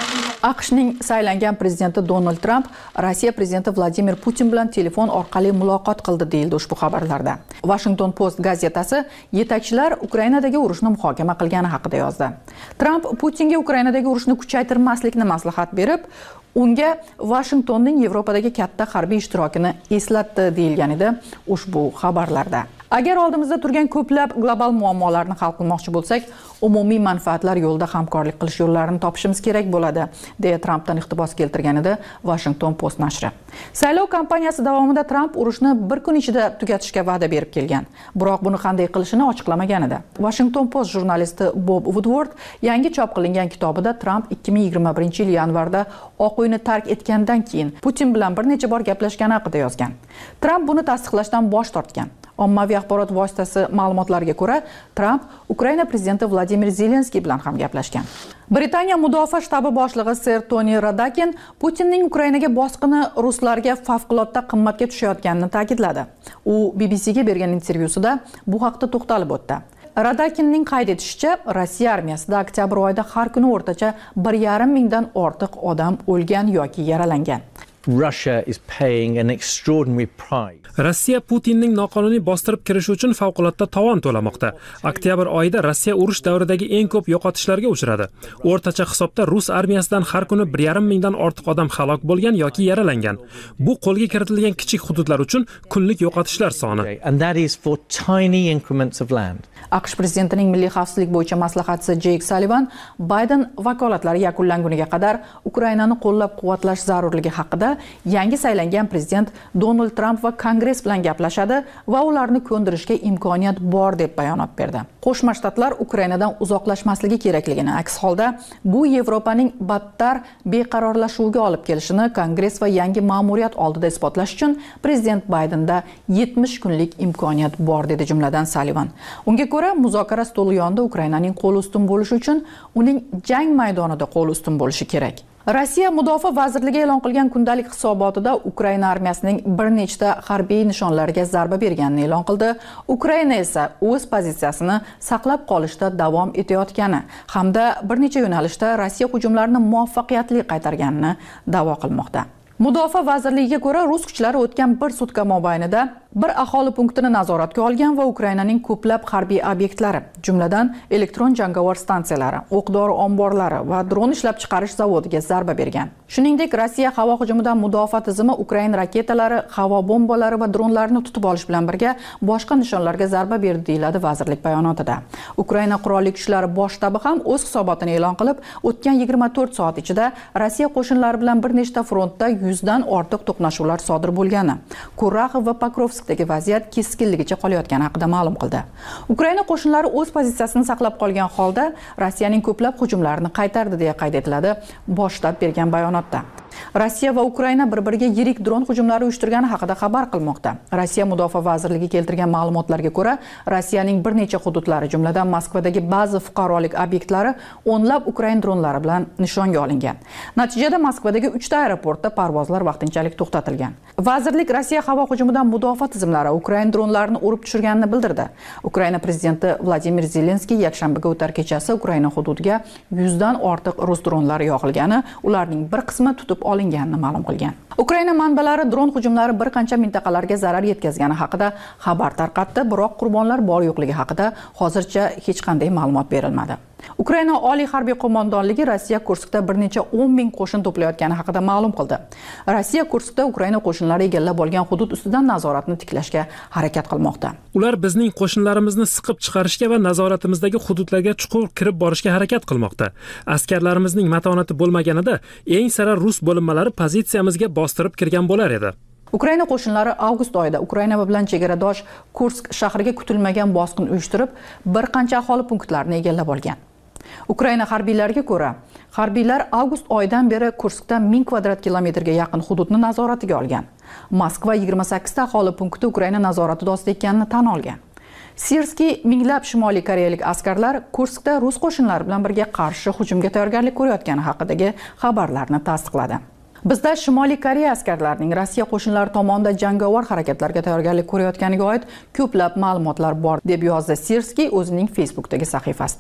AQShning saylangan prezidenti Donald Tramp Rossiya prezidenti Vladimir Putin bilan telefon orqali muloqot qildi deyildi ushbu xabarlarda. Washington Post gazetasi yetakchilar Ukrainadagi urushni muhokama qilgani haqida yozdi. Tramp Putinga Ukrainadagi urushni kuchaytirmaslikni maslahat berib, unga Washingtonning Yevropadagi katta harbiy ishtirokini eslatdi deyilgan edi ushbu xabarlarda. Agar oldimizda turgan ko'plab global muammolarni hal qilmoqchi bo'lsak, umumiy manfaatlar yo'lida hamkorlik qilish yo'llarini topishimiz kerak bo'ladi, deya Trampdan iqtibos keltirgan edi Washington Post nashri. Saylov kampaniyasi davomida Tramp urushni bir kun ichida tugatishga va'da berib kelgan, biroq buni qanday qilishini ochiqlamagan edi. Washington Post jurnalisti Bob Woodward yangi chop qilingan kitobida Tramp ikki ming yigirma birinchi yil yanvarda Oq uyni tark etgandan keyin Putin bilan bir necha bor gaplashgani haqida yozgan. Tramp buni tasdiqlashdan bosh tortgan. Ommaviy axborot vositasi ma'lumotlariga ko'ra, Tramp Ukraina prezidenti Vladimir Zelenskiy bilan ham gaplashgan. Britaniya mudofaa shtabi boshlig'i Ser Toni Radakin Putinning Ukrainaga bosqini ruslarga favqulodda qimmatga tushayotganini ta'kidladi. U B B C ga bergan intervyusida bu haqda to'xtalib o'tdi. Radakinning qayd etishicha, Rossiya armiyasida oktyabr oyida har kuni o'rtacha bir yarim mingdan ortiq odam o'lgan yoki yaralangan. Russia is paying an extraordinary price. Rossiya Putinning noqonuniy bostirib kirishi uchun favqulodda tovon to'lamoqda. Oktyabr oyida Rossiya urush davridagi eng ko'p yo'qotishlarga uchradi. O'rtacha hisobda Rus armiyasidan har kuni bir yarim mingdan ortiq odam halok bo'lgan yoki yaralangan. Bu qo'lga kiritilgan kichik hududlar uchun kunlik yo'qotishlar soni. And that is for tiny increments of land. AQSh prezidentining milliy xavfsizlik bo'yicha maslahatchisi Jake Sullivan Biden vakolatlari yakunlanguniga qadar Ukrainani qo'llab-quvvatlash zarurligi haqida yangi saylangan prezident Donald Trump va Kongress bilan gaplashadi va ularni ko'ndirishga imkoniyat bor deb bayonot berdi. Qo'shma Shtatlar Ukrainadan uzoqlashmasligi kerakligini, aks holda bu Yevropaning battar beqarorlashuviga olib kelishini Kongress va yangi ma'muriyat oldida isbotlash uchun prezident Baydenda yetmish kunlik imkoniyat bor dedi jumladan Sullivan. Unga ko'ra, muzokara stoli yonida Ukrainaning qo'li ustun bo'lishi uchun uning jang maydonida qo'li ustun bo'lishi kerak. Rossiya Mudofaa vazirligi e'lon qilgan kundalik hisobotida Ukraina armiyasining bir nechta harbiy nishonlarga zarba berganini e'lon qildi. Ukraina esa o'z pozitsiyasini saqlab qolishda davom etayotgani hamda bir necha yo'nalishda Rossiya hujumlarini muvaffaqiyatli qaytarganini da'vo qilmoqda. Mudofaa vazirligiga ko'ra, rus kuchlari o'tgan bir sutka mobaynida bir aholi punktini nazoratga olgan va Ukrainaning ko'plab harbiy obyektlari, jumladan elektron jangovar stansiyalari, o'q-dori omborlari va dron ishlab chiqarish zavodiga zarba bergan. Shuningdek, Rossiya havo hujumidan mudofaa tizimi Ukraina raketalari, havo bombalari va dronlarni tutib olish bilan birga boshqa nishonlarga zarba berdi deyiladi vazirlik bayonotida. Ukraina qurolli kuchlari bosh shtabi ham o'z hisobotini e'lon qilib, o'tgan yigirma to'rt soat ichida Rossiya qo'shinlari bilan bir nechta frontda yuzdan ortiq to'qnashuvlar sodir bo'lgani, Kuraxov va Pokrovskdagi vaziyat keskinligicha qolayotgani haqida ma'lum qildi. Ukraina qo'shinlari o'z pozitsiyasini saqlab qolgan holda Rossiyaning ko'plab hujumlarini qaytardi deya qayd etiladi bosh shtab bergan bayonotda. Rossiya va Ukraina bir-biriga yirik dron hujumlari uyushtirgani haqida xabar qilmoqda. Rossiya Mudofaa vazirligi keltirgan ma'lumotlarga ko'ra, Rossiyaning bir necha hududlari, jumladan Moskvadagi ba'zi fuqarolik obyektlari o'nlab Ukraina dronlari bilan nishonga olingan. Natijada Moskvadagi uchta aeroportda parvozlar vaqtinchalik to'xtatilgan. Vazirlik Rossiya havo hujumidan mudofaa tizimlari Ukraina dronlarini urib tushirganini bildirdi. Ukraina prezidenti Vladimir Zelenskiy yakshanbaga o'tar kechasi Ukraina hududiga yuzdan ortiq rus dronlari yo'qilgani, ularning bir qismi tutib olinganini ma'lum qilgan. Ukraina manbalari dron hujumlari bir qancha mintaqalarga zarar yetkazgani haqida xabar tarqatdi, biroq qurbonlar bor yo'qligi haqida hozircha hech qanday ma'lumot berilmadi. Ukraina Oliy harbiy qo'mondonligi Rossiya Kurskda bir necha o'n ming qo'shin to'playotgani haqida ma'lum qildi. Rossiya Kurskda Ukraina qo'shinlari egallab olgan hudud ustidan nazoratni tiklashga harakat qilmoqda. Ular bizning qo'shinlarimizni siqib chiqarishga va nazoratimizdagi hududlarga chuqur kirib borishga harakat qilmoqda. Askarlarimizning matonati bo'lmaganida eng sara rus bo'linmalari pozitsiyamizga bostirib kirgan bo'lar edi. Ukraina qo'shinlari avgust oyida Ukraina bilan chegaradosh Kursk shahriga kutilmagan bosqin uyushtirib, bir qancha aholi punktlarini egallab olgan. Ukraina harbiylariga ko'ra, harbiylar avgust oyidan beri Kurskda ming kvadrat kilometrga yaqin hududni nazoratiga olgan. Moskva yigirma sakkizta aholi punkti Ukraina nazorati ostida ekanini tan olgan. Sirskiy minglab Shimoliy koreyalik askarlar Kurskda rus qo'shinlari bilan birga qarshi hujumga tayyorgarlik ko'rayotgani haqidagi xabarlarni tasdiqladi. Bizda Shimoliy Koreya askarlarining Rossiya qo'shinlari tomonidan jangovar harakatlarga tayyorgarlik ko'rayotganiga oid ko'plab ma'lumotlar bor, deb yozdi Sirskiy o'zining Facebookdagi sahifasida.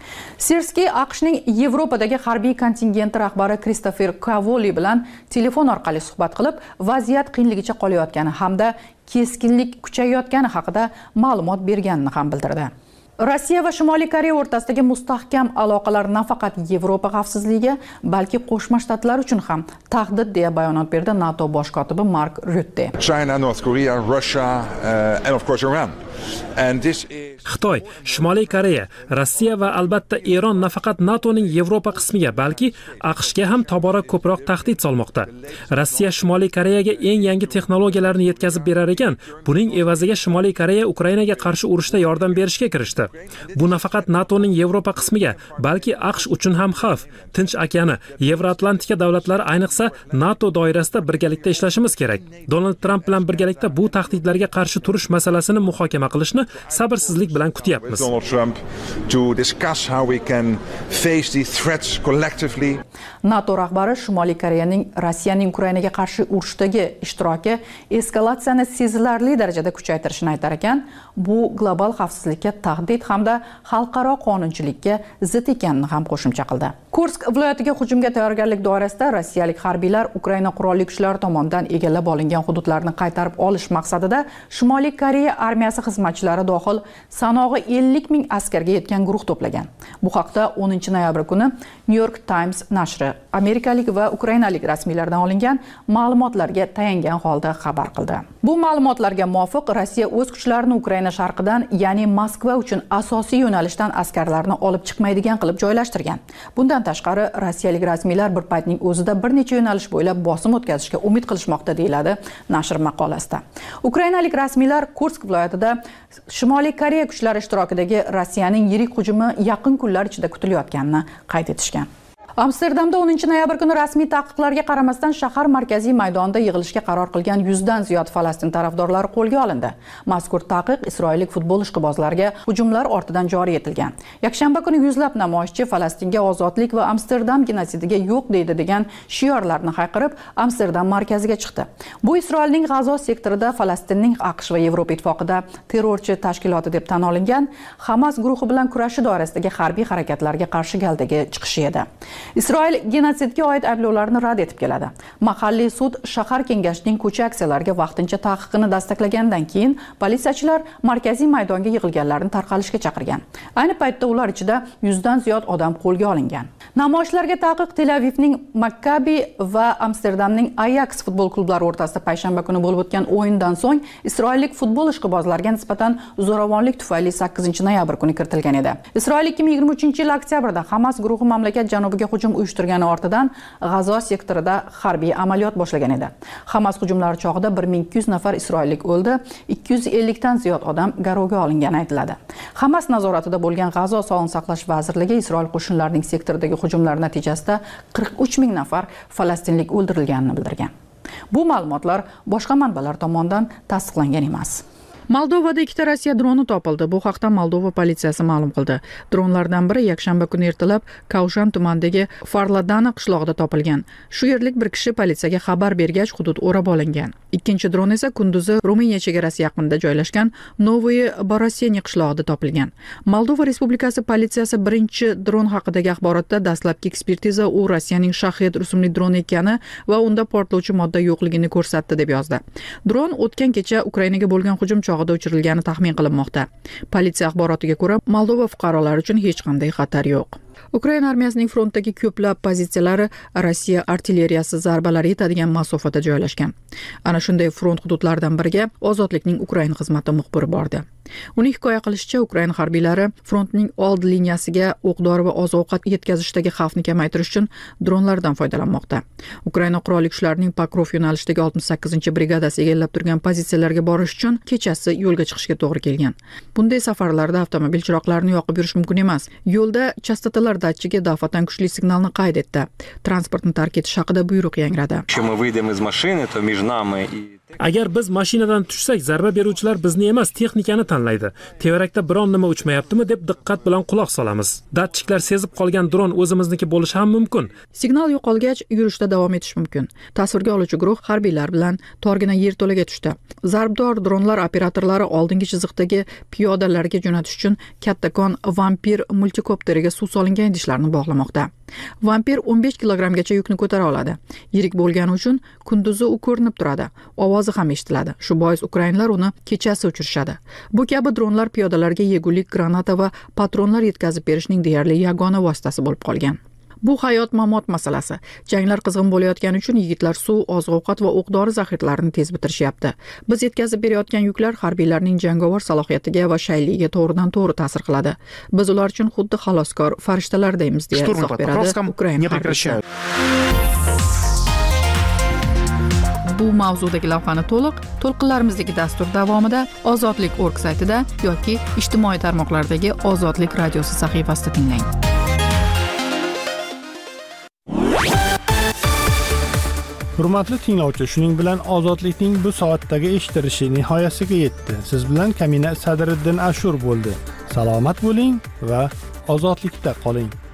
Sirskiy AQShning Yevropadagi harbiy kontingenti rahbari Kristofer Kavoli bilan telefon orqali suhbat qilib, vaziyat qiyinligicha qolayotgani hamda keskinlik kuchayayotgani haqida ma'lumot berganini ham bildirdi. Rossiya va Shimoliy Koreya o'rtasidagi mustahkam aloqalar nafaqat Yevropa xavfsizligiga, balki Qo'shma Shtatlar uchun ham tahdid deya bayonot berdi NATO bosh kotibi Mark Rutte. China, North Korea, Russia uh, and of course Iran. And this is Xitoy, Shimoliy Koreya, Rossiya va albatta Eron nafaqat NATOning Yevropa qismiga, balki AQShga ham tobora ko'proq tahdid solmoqda. Rossiya Shimoliy Koreyaga eng yangi texnologiyalarni yetkazib berar ekan, buning evaziga Shimoliy Koreya Ukrainaga qarshi urushda yordam berishga kirishdi. Bu nafaqat NATOning Yevropa qismiga, balki AQSh uchun ham xavf. Tinch okeani, Yevroatlantika davlatlari ayniqsa NATO doirasida birgalikda ishlashimiz kerak. Donald Tramp bilan birgalikda bu tahdidlarga qarshi turish masalasini muhokama qilishni sabrsizlik bilan kutyapmiz. Donald Trump to discuss how we can face these threats collectively. NATO rahbari Shimoliy Koreyaning Rossiyaning Ukrainaga qarshi urushdagi ishtiroki eskalatsiyani sezilarli darajada kuchaytirishini aytar ekan, bu global xavfsizlikka tahdid hamda xalqaro qonunchilikka zid ekanini ham qo'shimcha qildi. Kursk viloyatiga hujumga tayyorgarlik doirasida rossiyalik harbiylar Ukraina qurolli kuchlari tomonidan egallab olingan hududlarni qaytarib olish maqsadida Shimoliy Koreya armiyasi xizmatchilari dohil sanog'i ellik ming askarga yetgan guruh to'plagan. Bu haqda o'ninchi noyabr kuni New York Times nashri amerikalik va ukrainalik rasmiylardan olingan ma'lumotlarga tayangan holda xabar qildi. Bu ma'lumotlarga muvofiq Rossiya o'z kuchlarini Ukraina sharqidan, ya'ni Moskva uchun asosiy yo'nalishdan askarlarni olib chiqmaydigan qilib joylashtirgan. Bundan tashqari, rossiyalik rasmiylar bir paytning o'zida bir necha yo'nalish bo'ylab bosim o'tkazishga umid qilishmoqda, deyiladi nashr maqolasida. Ukrainalik rasmiylar Kursk viloyatida Shimoliy Koreya kuchlari ishtirokidagi Rossiyaning yirik hujumi yaqin kunlar ichida kutilayotganini qayd etishgan. Amsterdamda o'ninchi noyabr kuni rasmiy taqiqlarga qaramasdan shahar markaziy maydonida yig'ilishga qaror qilgan yuzdan ziyod Falastin tarafdorlari qo'lga olindi. Mazkur taqiq isroillik futbol ishqibozlariga hujumlar ortidan joriy etilgan. Yakshanba kuni yuzlab namoyishchi Falastinga ozodlik va Amsterdam genosidiga yo'q deydi degan shiorlarni hayqirib Amsterdam markaziga chiqdi. Bu Isroilning G'azo sektorida Falastinning AQSh va Yevropa ittifoqida terrorchi tashkiloti deb tan olingan Hamas guruhi bilan kurashish doirasidagi harbiy harakatlarga qarshi galdagi chiqishi edi. Isroil genotsidga oid ayblovlarni rad etib keladi. Mahalliy sud shahar kengashining ko'cha aksiyalariga vaqtincha taqiqni tasdiqlagandan keyin politsiyachilar markaziy maydonga yig'ilganlarni tarqalishga chaqirgan. Ayni paytda ular ichida yuzdan ziyod odam qo'lga olingan. Namoyishlarga taqiq Tel Avivning Maccabi va Amsterdamning Ajax futbol klublari o'rtasida payshanba kuni bo'lib o'tgan o'yindan so'ng isroillik futbol ishqibozlariga nisbatan zo'ravonlik tufayli sakkizinchi noyabr kuni kiritilgan edi. Isroil ikki ming yigirma uchinchi yil oktyabrda Hamas guruhi mamlakat janubiga hujum uyushtirgani ortidan G'azo sektorida harbiy amaliyot boshlagan edi. Hamas hujumlari chog'ida bir ming ikki yuz nafar isroillik o'ldi, ikki yuz ellik dan ziyod odam garovga olingani aytiladi. Hamas nazoratida bo'lgan G'azo sog'liqni saqlash vazirligi Isroil qo'shinlarining sektordagi hujumlar natijasida qirq uch ming nafar falastinlik o'ldirilganini bildirgan. Bu ma'lumotlar boshqa manbalar tomonidan tasdiqlangan emas. Moldovada ikkita Rossiya droni topildi. Bu haqda Moldova politsiyasi ma'lum qildi. Dronlardan biri yakshanba kuni ertalab Kavshan tumanidagi Farladana qishlog'ida topilgan. Shu yerlik bir kishi politsiyaga xabar bergach hudud o'rab olingan. Ikkinchi dron esa kunduzi Ruminiya chegarasi yaqinida joylashgan Novoye Boroseniy qishlog'ida topilgan. Moldova Respublikasi politsiyasi birinchi dron haqidagi axborotda dastlabki ekspertiza u Rossiyaning Shahed rusumli dron ekani va unda portlovchi modda yo'qligini ko'rsatdi deb yozdi. Dron o'tgan kecha Ukrainaga bo'lgan hujum chog'ida uchirilgani taxmin qilinmoqda. Politsiya axborotiga ko'ra, Moldova fuqarolari uchun hech qanday xatar yo'q. Ukraina armiyasining frontdagi ko'plab pozitsiyalari Rossiya artilleriyasi zarbalari yetadigan masofada joylashgan. Ana shunday front hududlaridan biriga Ozodlikning Ukraina xizmati muxbiri bordi. Uning hikoya qilishicha, Ukraina harbiylari frontning old liniyasiga o'q-dori va oziq-ovqat yetkazishdagi xavfni kamaytirish uchun dronlardan foydalanmoqda. Ukraina qurolli kuchlarining Pokrov yo'nalishidagi oltmish sakkizinchi brigadasi egallab turgan pozitsiyalarga borish uchun kechasi yo'lga chiqishga to'g'ri kelgan. Bunday safarlarda avtomobil chiroqlarini yoqib yurish mumkin emas. Yo'lda chastotalar dronlar datchigi daf'atan kuchli signalni qayd etdi. Transportni tark etish haqida buyruq yangradi. Agar biz mashinadan tushsak, zarba beruvchilar bizni emas, texnikani tanlaydi. Tevarakda biron nima uchmayaptimi deb diqqat bilan quloq solamiz. Datchiklar sezib qolgan dron o'zimizniki bo'lishi ham mumkin. Signal yo'qolgach, yurishda davom etish mumkin. Tasvirga oluvchi guruh harbiylar bilan torgina yerto'laga tushdi. Zarbdor dronlar operatorlari oldingi chiziqdagi piyodalarga jo'natish uchun kattakon Vampir multikopteriga suv solingan idishlarni bog'lamoqda. Vampir o'n besh kilogrammgacha yukni ko'tara oladi. Yirik bo'lgani uchun kunduzi u ko'rinib turadi. Ovozi ham eshitiladi. Shu bois ukrainlar uni kechasi uchirishadi. Bu kabi dronlar piyodalarga yegulik, granata va patronlar yetkazib berishning deyarli yagona vositasi bo'lib qolgan. Bu hayot-mamot masalasi. Janglar qizg'in bo'layotgani uchun yigitlar suv, oziq-ovqat va o'q-dori zaxiralarini tez bitirishyapti. Biz yetkazib berayotgan yuklar harbiylarning jangovar salohiyatiga va shayligiga to'g'ridan-to'g'ri ta'sir qiladi. Biz ular uchun xuddi xaloskor farishtalardaymiz deya izoh beradi Ukraina harbiysi. Bu mavzudagi lavhani to'liq to'lqinlarimizdagi dastur davomida Ozodlik org saytida yoki ijtimoiy tarmoqlardagi Ozodlik radiosi sahifasida tinglang. Hurmatli tinglovchi, shuning bilan Ozodlikning bu soatdagi eshitilishi nihoyasiga yetdi. Siz bilan Kamina Sadriddin Ashur bo'ldi. Salomat bo'ling va ozodlikda qoling.